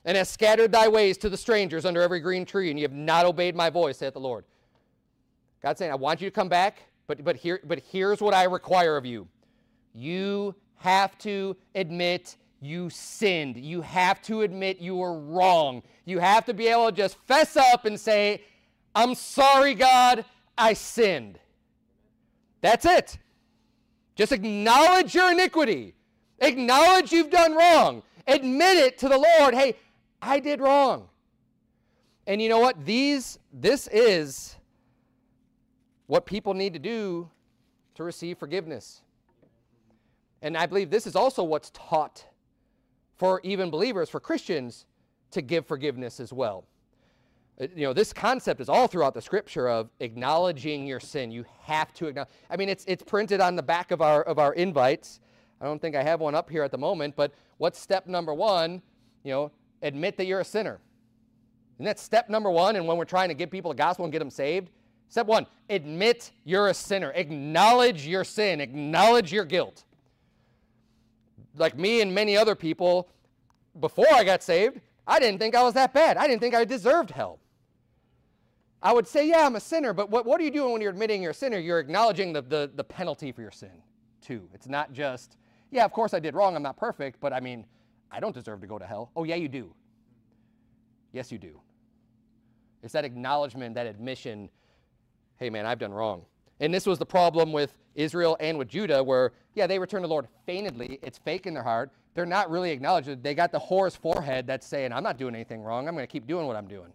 [SPEAKER 3] and hast scattered thy ways to the strangers under every green tree, and you have not obeyed my voice, saith the Lord. God's saying, I want you to come back, but, but, here, but here's what I require of you. You have to admit you sinned. You have to admit you were wrong. You have to be able to just fess up and say, I'm sorry, God, I sinned. That's it. Just acknowledge your iniquity. Acknowledge you've done wrong. Admit it to the Lord. Hey, I did wrong. And you know what? These, this is what people need to do to receive forgiveness. And I believe this is also what's taught for even believers, for Christians, to give forgiveness as well. You know, this concept is all throughout the scripture of acknowledging your sin. You have to acknowledge. I mean, it's, it's printed on the back of our, of our invites. I don't think I have one up here at the moment, but what's step number one? You know, admit that you're a sinner. And that's step number one, and when we're trying to give people the gospel and get them saved, step one, admit you're a sinner. Acknowledge your sin. Acknowledge your guilt. Like me and many other people, before I got saved, I didn't think I was that bad. I didn't think I deserved hell. I would say, yeah, I'm a sinner, but what, what are you doing when you're admitting you're a sinner? You're acknowledging the, the, the penalty for your sin, too. It's not just, yeah, of course I did wrong, I'm not perfect, but I mean, I don't deserve to go to hell. Oh, yeah, you do. Yes, you do. It's that acknowledgement, that admission, hey, man, I've done wrong. And this was the problem with Israel and with Judah, where, yeah, they returned to the Lord feignedly. It's fake in their heart. They're not really acknowledging. They got the whore's forehead that's saying, I'm not doing anything wrong. I'm going to keep doing what I'm doing.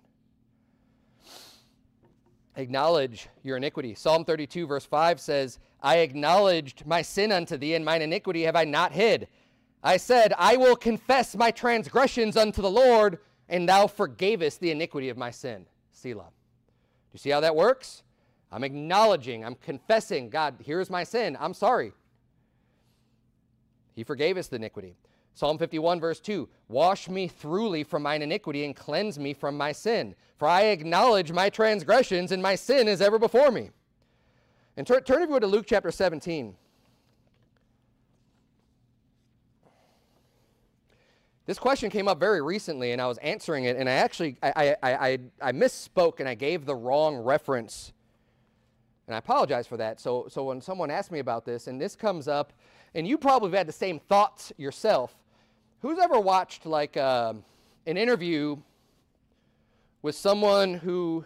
[SPEAKER 3] Acknowledge your iniquity. Psalm thirty-two, verse five says, I acknowledged my sin unto thee, and mine iniquity have I not hid. I said, I will confess my transgressions unto the Lord, and thou forgavest the iniquity of my sin. Selah. Do you see how that works? I'm acknowledging, I'm confessing, God, here's my sin. I'm sorry. He forgave us the iniquity. Psalm fifty-one, verse two, wash me throughly from mine iniquity and cleanse me from my sin. For I acknowledge my transgressions, and my sin is ever before me. And turn, turn if you would to Luke chapter seventeen. This question came up very recently, and I was answering it, and I actually, I, I, I, I misspoke, and I gave the wrong reference. And I apologize for that. So, so when someone asked me about this, and this comes up, and you probably have had the same thoughts yourself. Who's ever watched like uh, an interview with someone who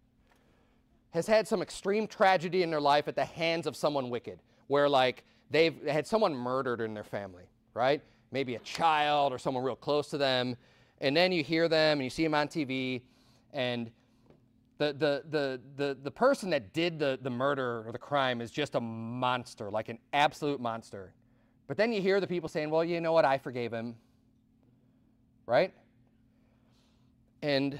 [SPEAKER 3] has had some extreme tragedy in their life at the hands of someone wicked, where like they've had someone murdered in their family, right? Maybe a child or someone real close to them, and then you hear them and you see them on T V, and The, the, the, the, the person that did the, the murder or the crime is just a monster, like an absolute monster. But then you hear the people saying, well, you know what, I forgave him, right? And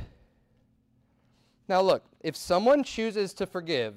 [SPEAKER 3] now look, if someone chooses to forgive,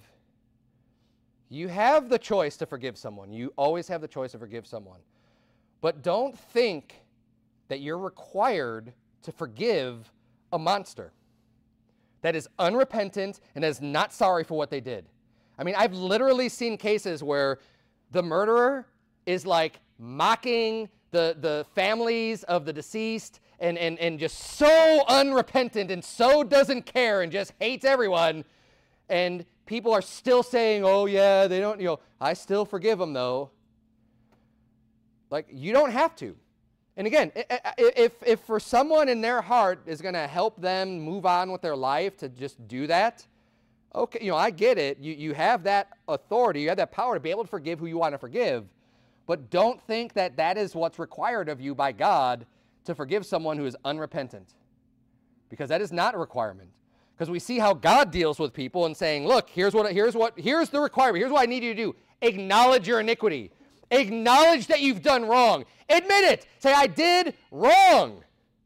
[SPEAKER 3] you have the choice to forgive someone. You always have the choice to forgive someone. But don't think that you're required to forgive a monster that is unrepentant and is not sorry for what they did. I mean, I've literally seen cases where the murderer is like mocking the, the families of the deceased and, and, and just so unrepentant and so doesn't care and just hates everyone. And people are still saying, oh yeah, they don't, you know, I still forgive them though. Like, you don't have to. And again, if, if for someone in their heart is going to help them move on with their life to just do that, okay, you know, I get it. You, you have that authority, you have that power to be able to forgive who you want to forgive. But don't think that that is what's required of you by God to forgive someone who is unrepentant. Because that is not a requirement. Because we see how God deals with people and saying, look, here's what, here's what, here's the requirement. Here's what I need you to do. Acknowledge your iniquity. Acknowledge that you've done wrong. Admit it. Say, I did wrong.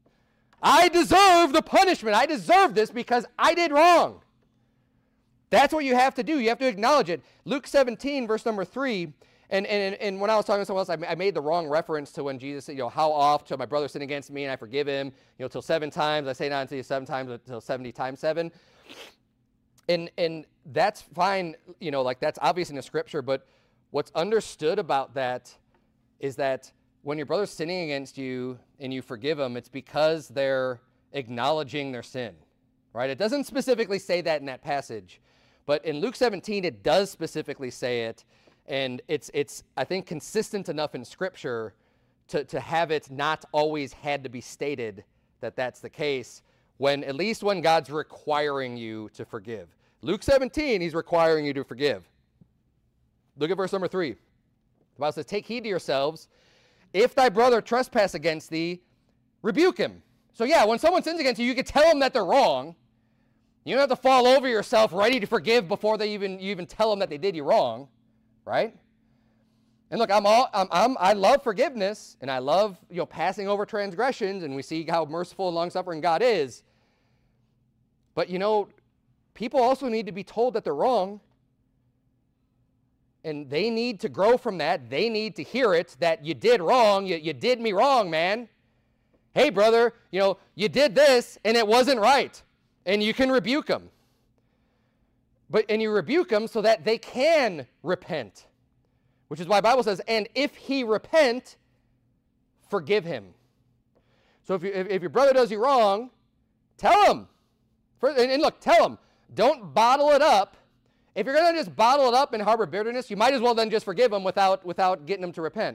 [SPEAKER 3] I deserve the punishment. I deserve this because I did wrong. That's what you have to do. You have to acknowledge it. Luke seventeen, verse number three, and, and, and when I was talking to someone else, I made the wrong reference to when Jesus said, you know, how oft shall my brother sin against me and I forgive him? You know, till seven times. I say not unto you seven times, but till seventy times seven. And, and that's fine, you know, like that's obvious in the scripture, but what's understood about that is that when your brother's sinning against you and you forgive them, it's because they're acknowledging their sin, right? It doesn't specifically say that in that passage, but in Luke seventeen, it does specifically say it, and it's, it's I think, consistent enough in Scripture to, to have it not always had to be stated that that's the case, when at least when God's requiring you to forgive. Luke seventeen, he's requiring you to forgive. Look at verse number three. The Bible says, take heed to yourselves. If thy brother trespass against thee, rebuke him. So yeah, when someone sins against you, you can tell them that they're wrong. You don't have to fall over yourself ready to forgive before they even, you even tell them that they did you wrong, right? And look, I'm all, I'm, I'm, I love forgiveness, and I love, you know, passing over transgressions, and we see how merciful and long-suffering God is. But, you know, people also need to be told that they're wrong, and they need to grow from that. They need to hear it, that you did wrong. You, you did me wrong, man. Hey, brother, you know, you did this, and it wasn't right. And you can rebuke them. But, and you rebuke them so that they can repent. Which is why the Bible says, and if he repent, forgive him. So if, you, if, if your brother does you wrong, tell him. For, and, and look, tell him. Don't bottle it up. If you're going to just bottle it up and harbor bitterness, you might as well then just forgive them without, without getting them to repent.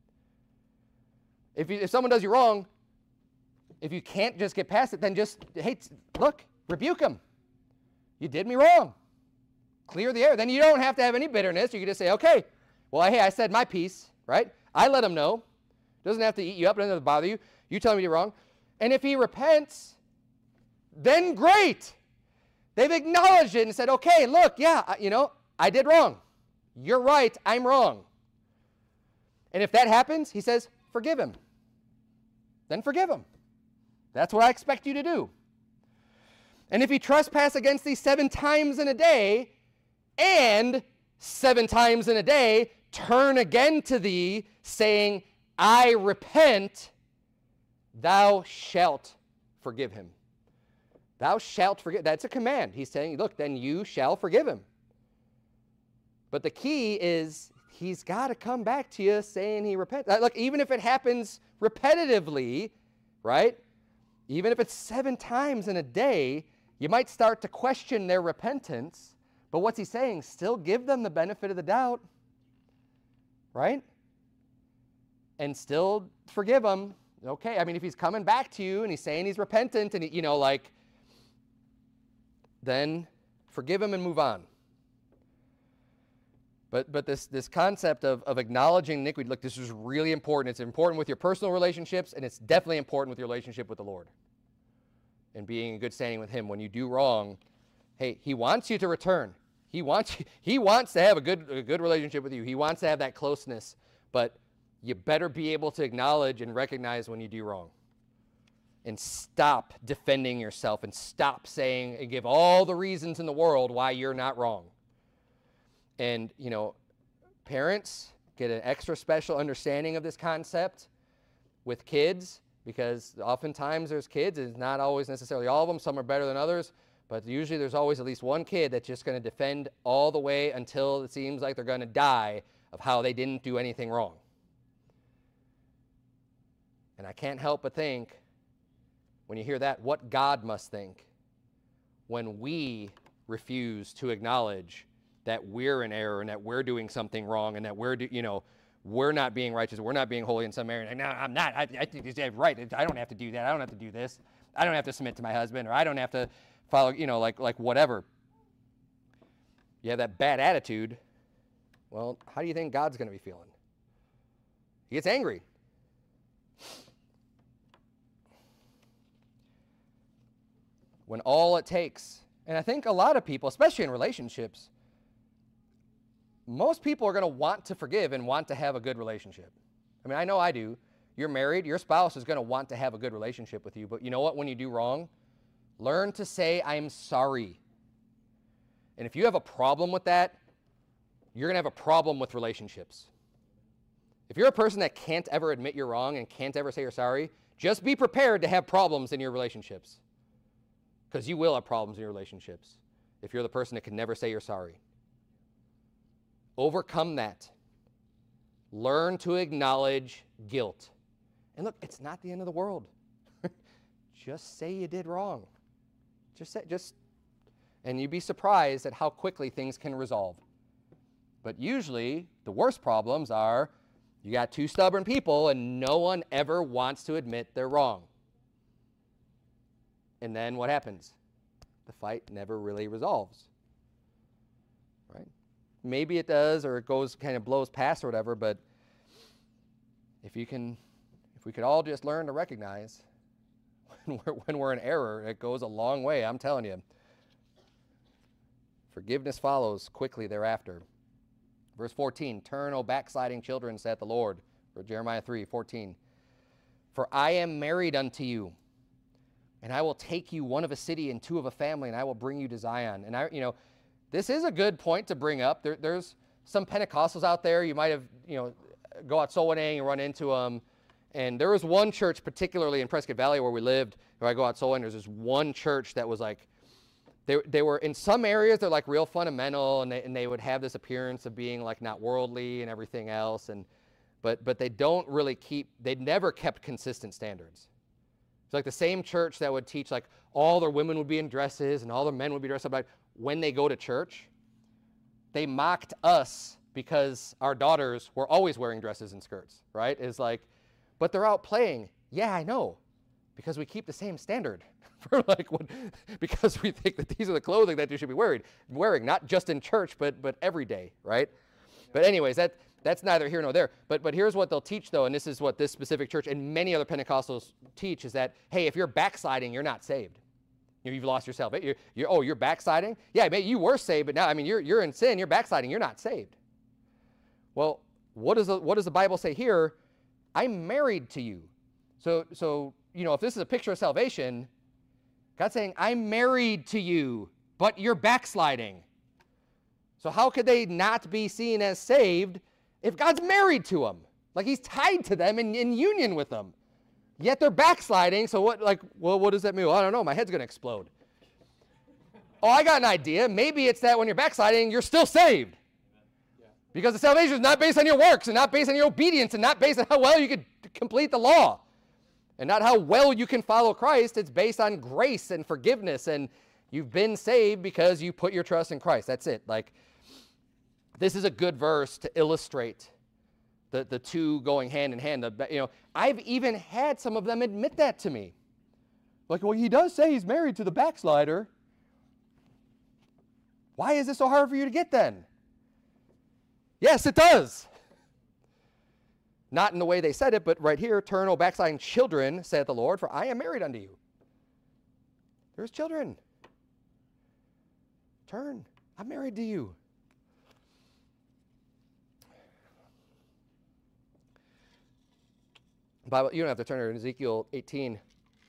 [SPEAKER 3] If, you, if someone does you wrong, if you can't just get past it, then just, hey, look, rebuke them. You did me wrong. Clear the air. Then you don't have to have any bitterness. You can just say, okay, well, hey, I said my piece, right? I let him know. It doesn't have to eat you up. It doesn't have to bother you. You tell me you're wrong. And if he repents, then great. They've acknowledged it and said, okay, look, yeah, you know, I did wrong. You're right. I'm wrong. And if that happens, he says, forgive him. Then forgive him. That's what I expect you to do. And if he trespass against thee seven times in a day, and seven times in a day turn again to thee, saying, I repent, thou shalt forgive him. Thou shalt forgive. That's a command. He's saying, look, then you shall forgive him. But the key is he's got to come back to you saying he repents. Look, even if it happens repetitively, right? Even if it's seven times in a day, you might start to question their repentance. But what's he saying? Still give them the benefit of the doubt, right? And still forgive them. Okay, I mean, if he's coming back to you and he's saying he's repentant and, he, you know, like, then forgive him and move on. But, but this, this concept of, of acknowledging iniquity, look, this is really important. It's important with your personal relationships, and it's definitely important with your relationship with the Lord and being in good standing with him. When you do wrong, hey, he wants you to return. He wants, you, he wants to have a good, a good relationship with you. He wants to have that closeness, but you better be able to acknowledge and recognize when you do wrong. And stop defending yourself and stop saying and give all the reasons in the world why you're not wrong. And, you know, parents get an extra special understanding of this concept with kids, because oftentimes there's kids, and it's not always necessarily all of them. Some are better than others, but usually there's always at least one kid that's just going to defend all the way until it seems like they're going to die of how they didn't do anything wrong. And I can't help but think, when you hear that, what God must think when we refuse to acknowledge that we're in error and that we're doing something wrong and that we're, do, you know, we're not being righteous, we're not being holy in some area. Like, no, I'm not. I, I think it's right. I don't have to do that. I don't have to do this. I don't have to submit to my husband, or I don't have to follow, you know, like, like whatever. You have that bad attitude. Well, how do you think God's going to be feeling? He gets angry. When all it takes, and I think a lot of people, especially in relationships, most people are going to want to forgive and want to have a good relationship. I mean, I know I do. You're married, your spouse is going to want to have a good relationship with you, but you know what? When you do wrong, learn to say, I'm sorry. And if you have a problem with that, you're going to have a problem with relationships. If you're a person that can't ever admit you're wrong and can't ever say you're sorry, just be prepared to have problems in your relationships. Because you will have problems in your relationships if you're the person that can never say you're sorry. Overcome that. Learn to acknowledge guilt. And look, it's not the end of the world. just say you did wrong. Just say, just, and you'd be surprised at how quickly things can resolve. But usually, the worst problems are you got two stubborn people and no one ever wants to admit they're wrong. And then what happens? The fight never really resolves. Right? Maybe it does, or it goes kind of blows past or whatever, but if you can, if we could all just learn to recognize when we're, when we're in error, it goes a long way, I'm telling you. Forgiveness follows quickly thereafter. Verse fourteen, turn, O backsliding children, saith the Lord. For Jeremiah three fourteen. For I am married unto you, and I will take you one of a city and two of a family, and I will bring you to Zion. And I, you know, this is a good point to bring up. There, there's some Pentecostals out there. You might have, you know, go out soul winning and run into them. And there was one church, particularly in Prescott Valley where we lived, where I go out soul winning. There's this one church that was like, They, they were, in some areas, they're like real fundamental, and they, and they would have this appearance of being like not worldly and everything else, and but but they don't really keep, they never kept consistent standards. It's like the same church that would teach like all their women would be in dresses and all their men would be dressed up like when they go to church. They mocked us because our daughters were always wearing dresses and skirts, right? It's like, but they're out playing. Yeah, I know, because we keep the same standard. For like what, because we think that these are the clothing that you should be wearing, wearing not just in church, but but every day, right? But anyways, that that's neither here nor there. But but here's what they'll teach though, and this is what this specific church and many other Pentecostals teach, is that hey, if you're backsliding, you're not saved. You know, you've lost yourself. You're, you're oh, you're backsliding? Yeah, maybe you were saved, but now I mean you're you're in sin. You're backsliding. You're not saved. Well, what does the, what does the Bible say here? I'm married to you. So so you know, if this is a picture of salvation, God's saying, I'm married to you, but you're backsliding. So how could they not be seen as saved if God's married to them? Like he's tied to them and in union with them. Yet they're backsliding, so what, like, well, what does that mean? Well, I don't know, my head's going to explode. Oh, I got an idea. Maybe it's that when you're backsliding, you're still saved. Because the salvation is not based on your works and not based on your obedience and not based on how well you could complete the law. And not how well you can follow Christ. It's based on grace and forgiveness. And you've been saved because you put your trust in Christ. That's it. Like, this is a good verse to illustrate the, the two going hand in hand. The, you know, I've even had some of them admit that to me. Like, well, he does say he's married to the backslider. Why is it so hard for you to get then? Yes, it does. Not in the way they said it, but right here, turn, O backsliding children, saith the Lord, for I am married unto you. There's children. Turn, I'm married to you. Bible, you don't have to turn it in Ezekiel eighteen.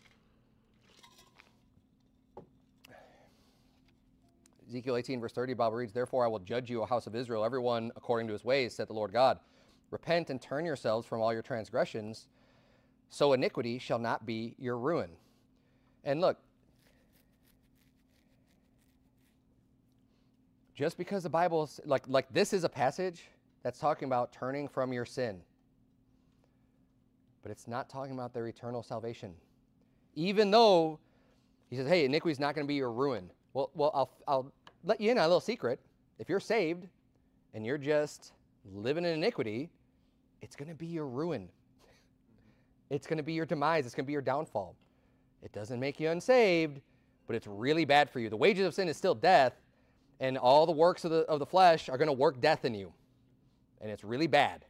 [SPEAKER 3] Ezekiel eighteen, verse thirty, the Bible reads, therefore I will judge you, O house of Israel, everyone according to his ways, saith the Lord God. Repent and turn yourselves from all your transgressions, so iniquity shall not be your ruin. And look, just because the Bible is, like, like this is a passage that's talking about turning from your sin, but it's not talking about their eternal salvation. Even though he says, hey, iniquity is not going to be your ruin. Well, well, I'll, I'll let you in on a little secret. If you're saved and you're just living in iniquity, it's going to be your ruin. It's going to be your demise. It's going to be your downfall. It doesn't make you unsaved, but it's really bad for you. The wages of sin is still death, and all the works of the, of the flesh are going to work death in you, and it's really bad.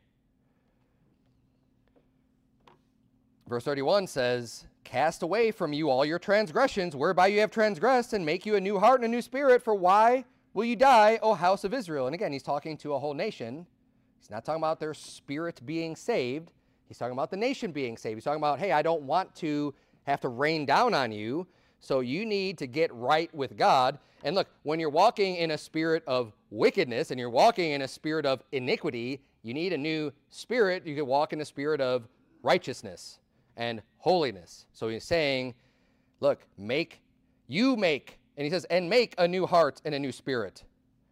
[SPEAKER 3] Verse thirty-one says, cast away from you all your transgressions, whereby you have transgressed, and make you a new heart and a new spirit, for why will you die, O house of Israel? And again, he's talking to a whole nation. He's not talking about their spirit being saved. He's talking about the nation being saved. He's talking about, hey, I don't want to have to rain down on you, so you need to get right with God. And look, when you're walking in a spirit of wickedness and you're walking in a spirit of iniquity, you need a new spirit. You can walk in a spirit of righteousness and holiness. So he's saying, look, make, you make, and he says, and make a new heart and a new spirit.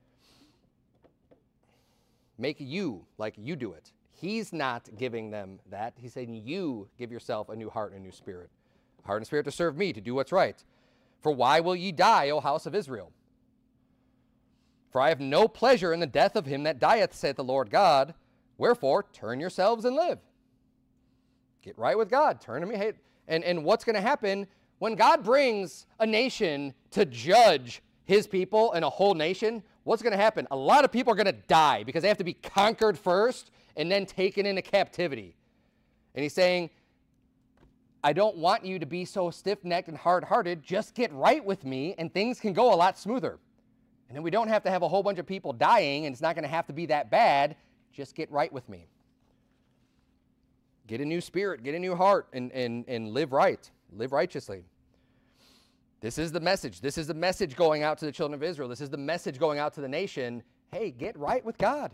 [SPEAKER 3] Make you, like you do it. He's not giving them that. He's saying you give yourself a new heart and a new spirit. heart and spirit to serve me, to do what's right. For why will ye die, O house of Israel? For I have no pleasure in the death of him that dieth, saith the Lord God. Wherefore, turn yourselves and live. Get right with God. Turn to me. Hey, and, and what's going to happen when God brings a nation to judge his people and a whole nation? What's going to happen? A lot of people are going to die because they have to be conquered first and then taken into captivity. And he's saying, I don't want you to be so stiff-necked and hard-hearted. Just get right with me, and things can go a lot smoother. And then we don't have to have a whole bunch of people dying, and it's not going to have to be that bad. Just get right with me. Get a new spirit, get a new heart, and, and, and live right. Live righteously. This is the message. This is the message going out to the children of Israel. This is the message going out to the nation. Hey, get right with God.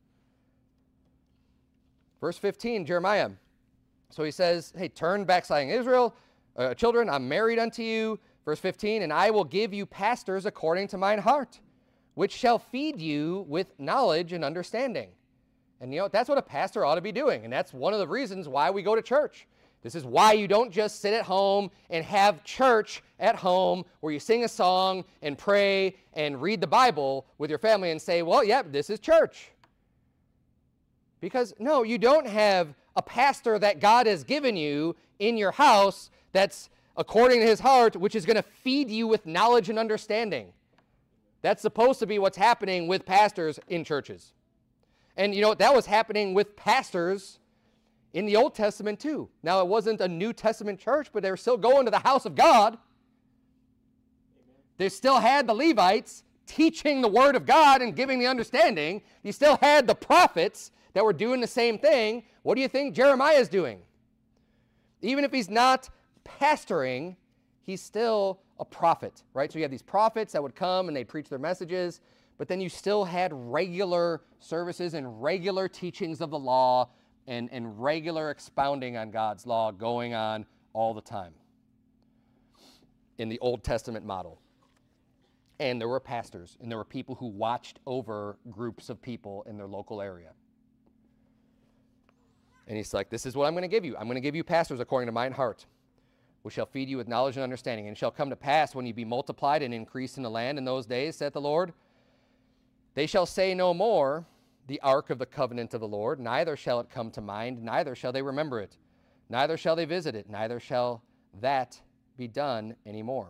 [SPEAKER 3] Verse fifteen, Jeremiah. So he says, hey, turn backsliding Israel, uh, children, I'm married unto you. Verse fifteen, and I will give you pastors according to mine heart, which shall feed you with knowledge and understanding. And you know, that's what a pastor ought to be doing. And that's one of the reasons why we go to church. This is why you don't just sit at home and have church at home where you sing a song and pray and read the Bible with your family and say, well, yeah, this is church. Because, no, you don't have a pastor that God has given you in your house that's according to his heart, which is going to feed you with knowledge and understanding. That's supposed to be what's happening with pastors in churches. And, you know, that was happening with pastors in the Old Testament too. Now, it wasn't a New Testament church, but they were still going to the house of God. They still had the Levites teaching the word of God and giving the understanding. You still had the prophets that were doing the same thing. What do you think Jeremiah is doing? Even if he's not pastoring, he's still a prophet, right? So you have these prophets that would come and they'd preach their messages, but then you still had regular services and regular teachings of the law and, and regular expounding on God's law going on all the time in the Old Testament model. And there were pastors, and there were people who watched over groups of people in their local area. And he's like, this is what I'm going to give you. I'm going to give you pastors according to mine heart, which shall feed you with knowledge and understanding. And it shall come to pass when you be multiplied and increased in the land in those days, saith the Lord, they shall say no more, the ark of the covenant of the Lord, neither shall it come to mind, neither shall they remember it, neither shall they visit it, neither shall that be done anymore.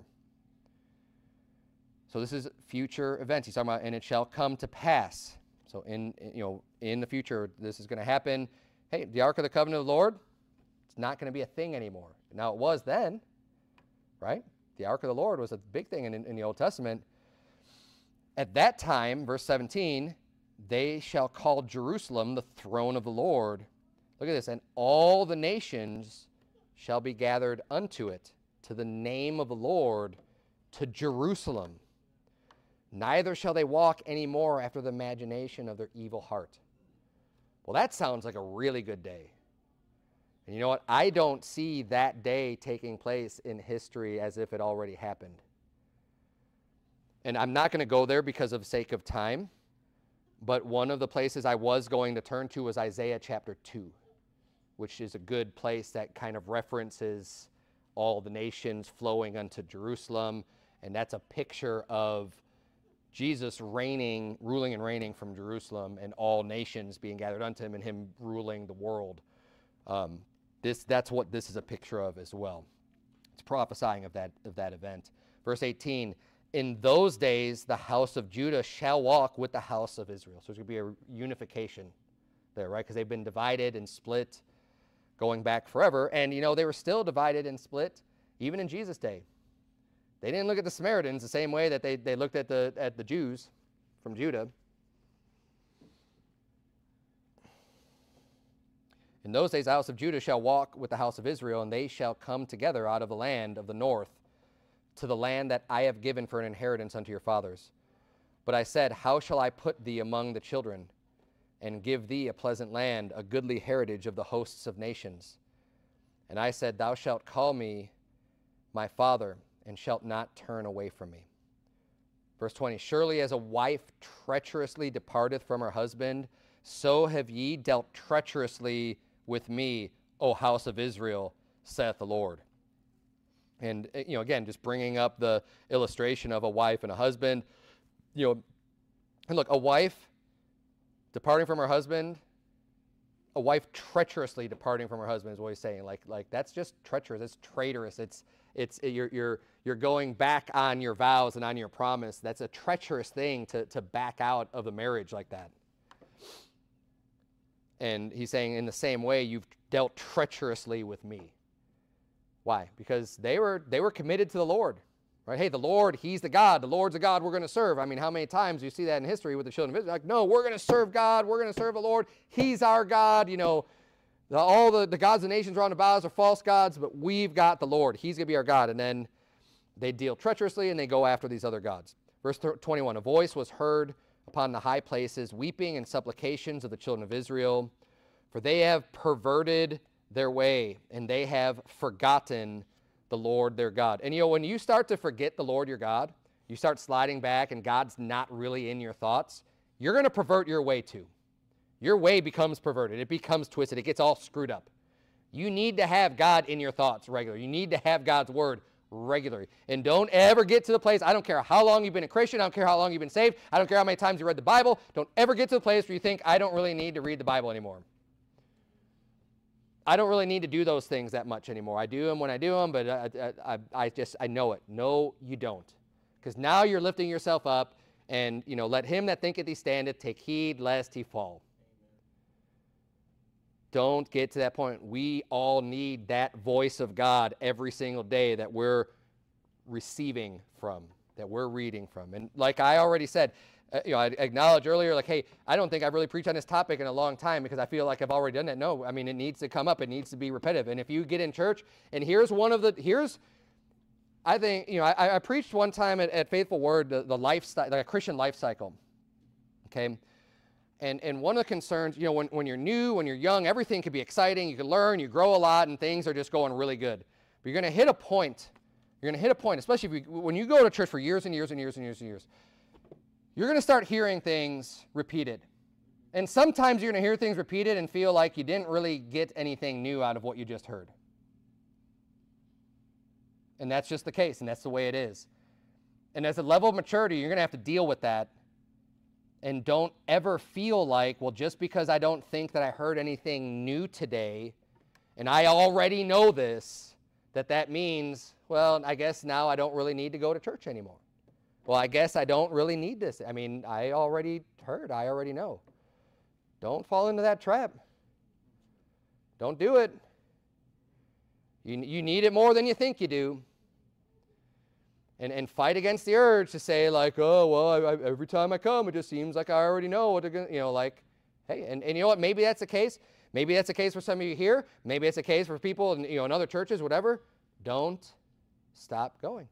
[SPEAKER 3] So this is future events. He's talking about, and it shall come to pass. So in, you know, in the future, this is going to happen. Hey, the ark of the covenant of the Lord, it's not going to be a thing anymore. Now it was then, right? The ark of the Lord was a big thing in, in the Old Testament. At that time, verse seventeen, they shall call Jerusalem the throne of the Lord. Look at this. And all the nations shall be gathered unto it, to the name of the Lord, to Jerusalem. Neither shall they walk any more after the imagination of their evil heart. Well, that sounds like a really good day. And you know what? I don't see that day taking place in history as if it already happened. And I'm not going to go there because of sake of time. But one of the places I was going to turn to was Isaiah chapter two, which is a good place that kind of references all the nations flowing unto Jerusalem. And that's a picture of Jesus reigning, ruling and reigning from Jerusalem, and all nations being gathered unto him, and him ruling the world. Um, this, that's what this is a picture of as well. It's prophesying of that, of that event. Verse eighteen, in those days the house of Judah shall walk with the house of Israel. So there's going to be a unification there, right? Because they've been divided and split going back forever. And, you know, they were still divided and split even in Jesus' day. They didn't look at the Samaritans the same way that they, they looked at the, at the Jews from Judah. In those days the house of Judah shall walk with the house of Israel, and they shall come together out of the land of the north to the land that I have given for an inheritance unto your fathers. But I said, how shall I put thee among the children, and give thee a pleasant land, a goodly heritage of the hosts of nations? And I said, thou shalt call me my father, and shalt not turn away from me. Verse twenty, surely as a wife treacherously departeth from her husband, so have ye dealt treacherously with me, O house of Israel, saith the Lord. And, you know, again, just bringing up the illustration of a wife and a husband, you know, and look, a wife departing from her husband, a wife treacherously departing from her husband is what he's saying. Like, like that's just treacherous. It's traitorous. It's, it's, it, you're, you're, you're going back on your vows and on your promise. That's a treacherous thing to, to back out of a marriage like that. And he's saying in the same way, you've dealt treacherously with me. Why? Because they were, they were committed to the Lord. Right? Hey, the Lord, he's the God. The Lord's the God we're going to serve. I mean, how many times do you see that in history with the children of Israel? Like, no, we're going to serve God. We're going to serve the Lord. He's our God. You know, the, all the, the gods of the nations around about us are false gods, but we've got the Lord. He's going to be our God. And then they deal treacherously and they go after these other gods. Verse twenty-one, a voice was heard upon the high places, weeping and supplications of the children of Israel, for they have perverted their way, and they have forgotten the Lord their God. And you know, when you start to forget the Lord your God, you start sliding back and God's not really in your thoughts, you're going to pervert your way too. Your way becomes perverted. It becomes twisted. It gets all screwed up. You need to have God in your thoughts regularly. You need to have God's word regularly. And don't ever get to the place, I don't care how long you've been a Christian, I don't care how long you've been saved, I don't care how many times you read the Bible, don't ever get to the place where you think, I don't really need to read the Bible anymore. I don't really need to do those things that much anymore. I do them when I do them, but I, I, I just, I know it. No, you don't. Because now you're lifting yourself up and, you know, let him that thinketh he standeth take heed lest he fall. Don't get to that point. We all need that voice of God every single day that we're receiving from, that we're reading from. And like I already said, Uh, you know, I acknowledged earlier, like, hey, I don't think I've really preached on this topic in a long time because I feel like I've already done that. No, I mean, it needs to come up. It needs to be repetitive. And if you get in church, and here's one of the, here's, I think, you know, I, I preached one time at, at Faithful Word, the, the lifestyle, like a Christian life cycle, okay? And, and one of the concerns, you know, when, when you're new, when you're young, everything can be exciting. You can learn, you grow a lot, and things are just going really good. But you're going to hit a point, you're going to hit a point, especially if you, when you go to church for years and years and years and years and years, you're going to start hearing things repeated. And sometimes you're going to hear things repeated and feel like you didn't really get anything new out of what you just heard. And that's just the case, and that's the way it is. And as a level of maturity, you're going to have to deal with that. And don't ever feel like, well, just because I don't think that I heard anything new today, and I already know this, that that means, well, I guess now I don't really need to go to church anymore. Well, I guess I don't really need this. I mean, I already heard. I already know. Don't fall into that trap. Don't do it. You, you need it more than you think you do. And, and fight against the urge to say, like, oh, well, I, I, every time I come, it just seems like I already know what they're going to, you know, like, hey, and, and you know what? Maybe that's the case. Maybe that's the case for some of you here. Maybe it's the case for people in, you know, in other churches, whatever. Don't stop going.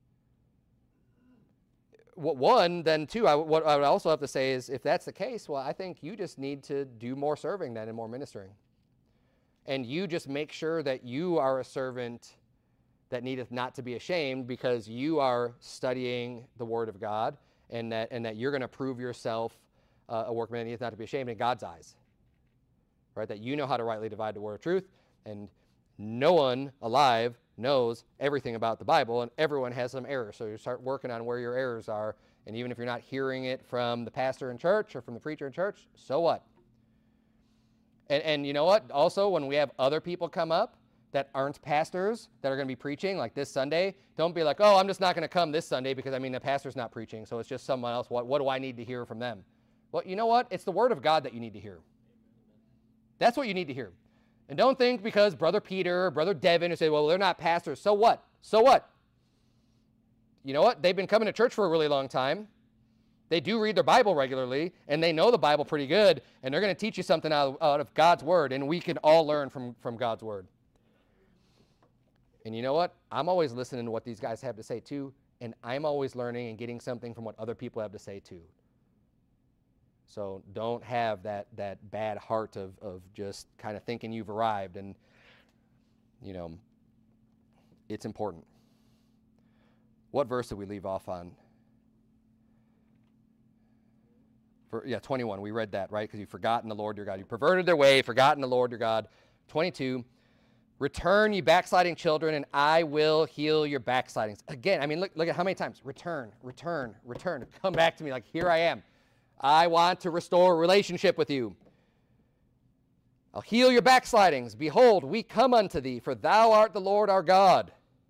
[SPEAKER 3] One, then two, I, what I would also have to say is if that's the case, well, I think you just need to do more serving then and more ministering. And you just make sure that you are a servant that needeth not to be ashamed because you are studying the Word of God and that, and that you're going to prove yourself uh, a workman that needeth not to be ashamed in God's eyes. Right? That you know how to rightly divide the word of truth, and no one alive knows everything about the Bible, and everyone has some errors. So you start working on where your errors are, and even if you're not hearing it from the pastor in church or from the preacher in church, so what? And, and you know what? Also, when we have other people come up that aren't pastors that are going to be preaching, like this Sunday, don't be like, oh, I'm just not going to come this Sunday because, I mean, the pastor's not preaching, so it's just someone else. What, what do I need to hear from them? Well, you know what? It's the Word of God that you need to hear. That's what you need to hear. And don't think because Brother Peter or Brother Devin who say, well, they're not pastors. So what? So what? You know what? They've been coming to church for a really long time. They do read their Bible regularly, and they know the Bible pretty good, and they're going to teach you something out of, out of God's Word, and we can all learn from, from God's Word. And you know what? I'm always listening to what these guys have to say too, and I'm always learning and getting something from what other people have to say too. So don't have that, that bad heart of, of just kind of thinking you've arrived. And, you know, it's important. What verse did we leave off on? For, yeah, twenty-one. We read that, right? Because you've forgotten the Lord your God. You perverted their way, forgotten the Lord your God. twenty-two. Return, you backsliding children, and I will heal your backslidings. Again, I mean, look, look at how many times. Return, return, return. Come back to me like, here I am. I want to restore a relationship with you. I'll heal your backslidings. Behold, we come unto thee, for thou art the Lord our God.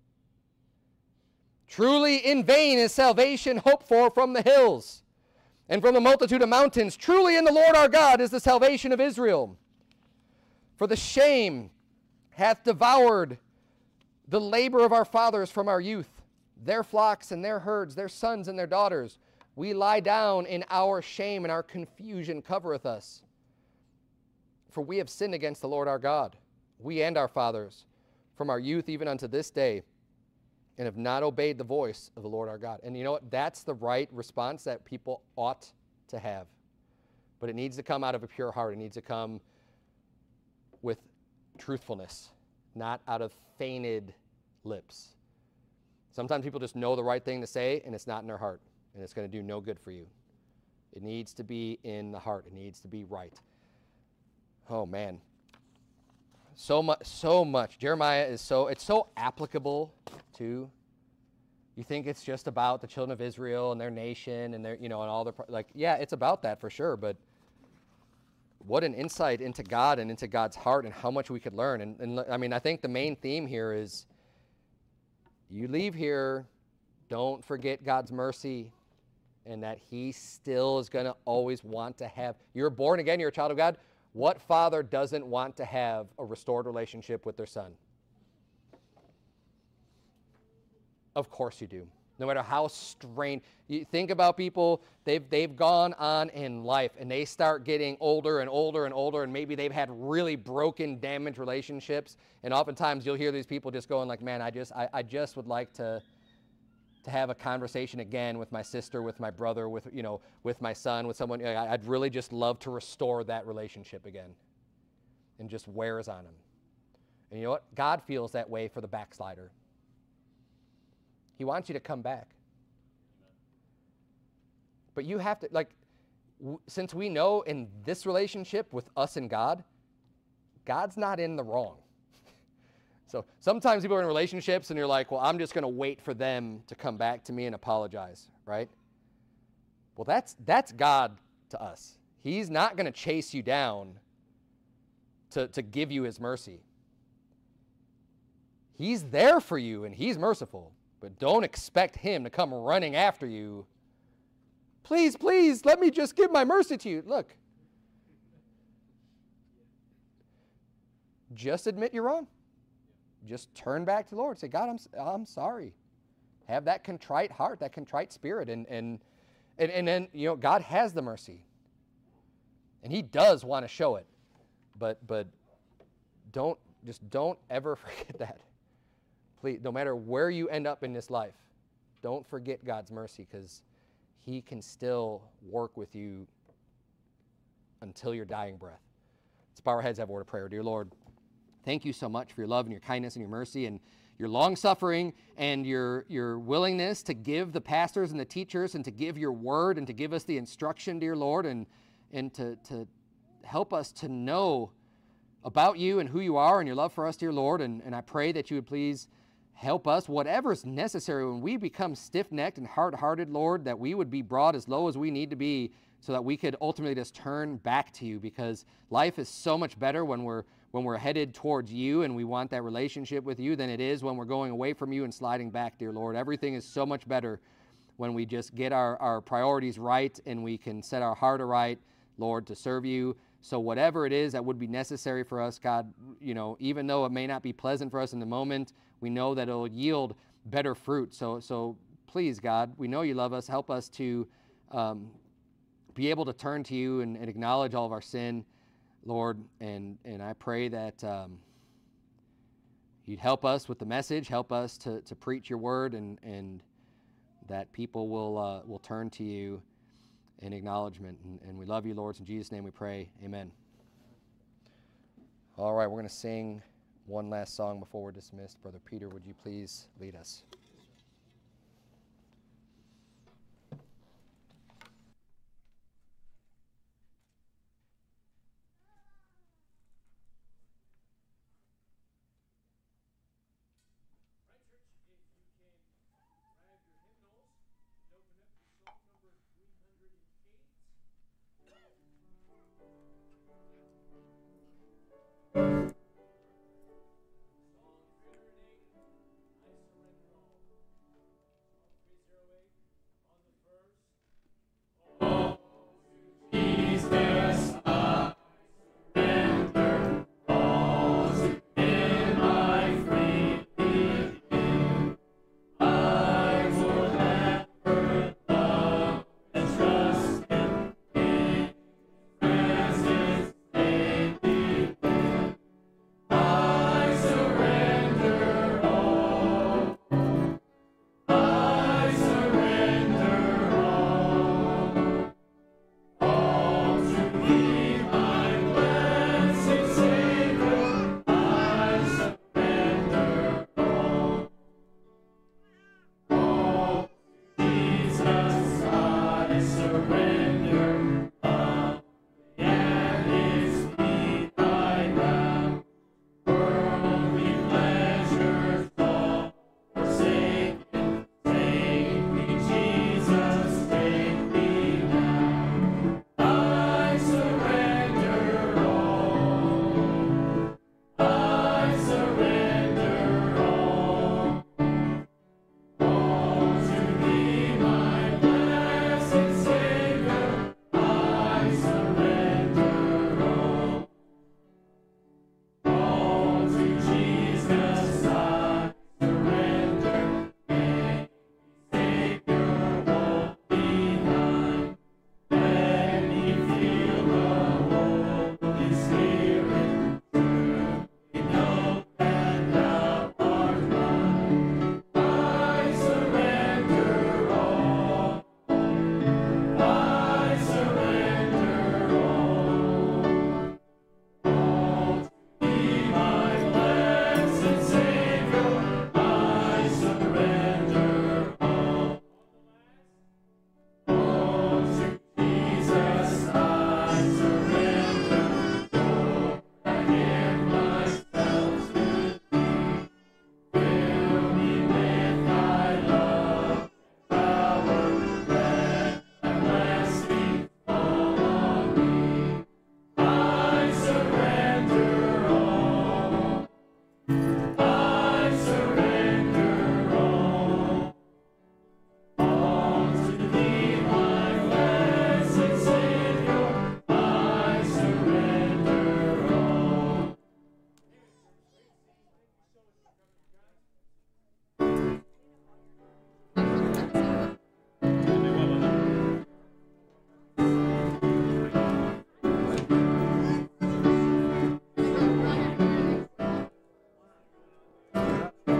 [SPEAKER 3] Truly in vain is salvation hoped for from the hills and from the multitude of mountains. Truly in the Lord our God is the salvation of Israel. For the shame hath devoured the labor of our fathers from our youth, their flocks and their herds, their sons and their daughters. We lie down in our shame, and our confusion covereth us. For we have sinned against the Lord our God, we and our fathers, from our youth even unto this day, and have not obeyed the voice of the Lord our God. And you know what? That's the right response that people ought to have. But it needs to come out of a pure heart. It needs to come with truthfulness, not out of feigned lips. Sometimes people just know the right thing to say, and it's not in their heart, and it's going to do no good for you. It needs to be in the heart. It needs to be right. Oh, man. So much, so much. Jeremiah is so, it's so applicable to, you think it's just about the children of Israel and their nation and their, you know, and all their, like, yeah, it's about that for sure, but what an insight into God and into God's heart and how much we could learn. And, and I mean, I think the main theme here is you leave here, don't forget God's mercy and that he still is going to always want to have, you're born again, you're a child of God. What father doesn't want to have a restored relationship with their son? Of course you do. No matter how strained. You think about people, they've, they've gone on in life and they start getting older and older and older, and maybe they've had really broken, damaged relationships. And oftentimes you'll hear these people just going like, man, I just, I, I just would like to, to have a conversation again with my sister, with my brother, with, you know, with my son, with someone. I'd really just love to restore that relationship again. And just wears on them. And you know what? God feels that way for the backslider. He wants you to come back. But you have to, like, w- since we know in this relationship with us and God, God's not in the wrong. So sometimes people are in relationships and you're like, well, I'm just going to wait for them to come back to me and apologize, right? Well, that's that's God to us. He's not going to chase you down to, to give you his mercy. He's there for you and he's merciful. But don't expect him to come running after you. Please, please, let me just give my mercy to you. Look. Just admit you're wrong. Just turn back to the Lord. Say, God, I'm, I'm sorry. Have that contrite heart, that contrite spirit. And, and, and, and then, you know, God has the mercy. And he does want to show it. But, but don't, just don't ever forget that. Please, no matter where you end up in this life, don't forget God's mercy, because he can still work with you until your dying breath. Let's bow our heads, have a word of prayer. Dear Lord, thank you so much for your love and your kindness and your mercy and your long-suffering and your, your willingness to give the pastors and the teachers and to give your word and to give us the instruction, dear Lord, and, and to, to help us to know about you and who you are and your love for us, dear Lord. And, and I pray that you would please help us, whatever is necessary, when we become stiff-necked and hard-hearted, Lord, that we would be brought as low as we need to be so that we could ultimately just turn back to you, because life is so much better when we're when we're headed towards you and we want that relationship with you than it is when we're going away from you and sliding back, dear Lord. Everything is so much better when we just get our, our priorities right and we can set our heart aright, Lord, to serve you. So whatever it is that would be necessary for us, God, you know, even though it may not be pleasant for us in the moment, we know that it'll yield better fruit. So, so please, God, we know you love us. Help us to um, be able to turn to you and, and acknowledge all of our sin, Lord. And, and I pray that um, you'd help us with the message, help us to, to preach your word, and, and that people will, uh, will turn to you in acknowledgement. And, and we love you, Lord. In Jesus' name we pray. Amen. All right, we're going to sing one last song before we're dismissed. Brother Peter, would you please lead us?
[SPEAKER 2] We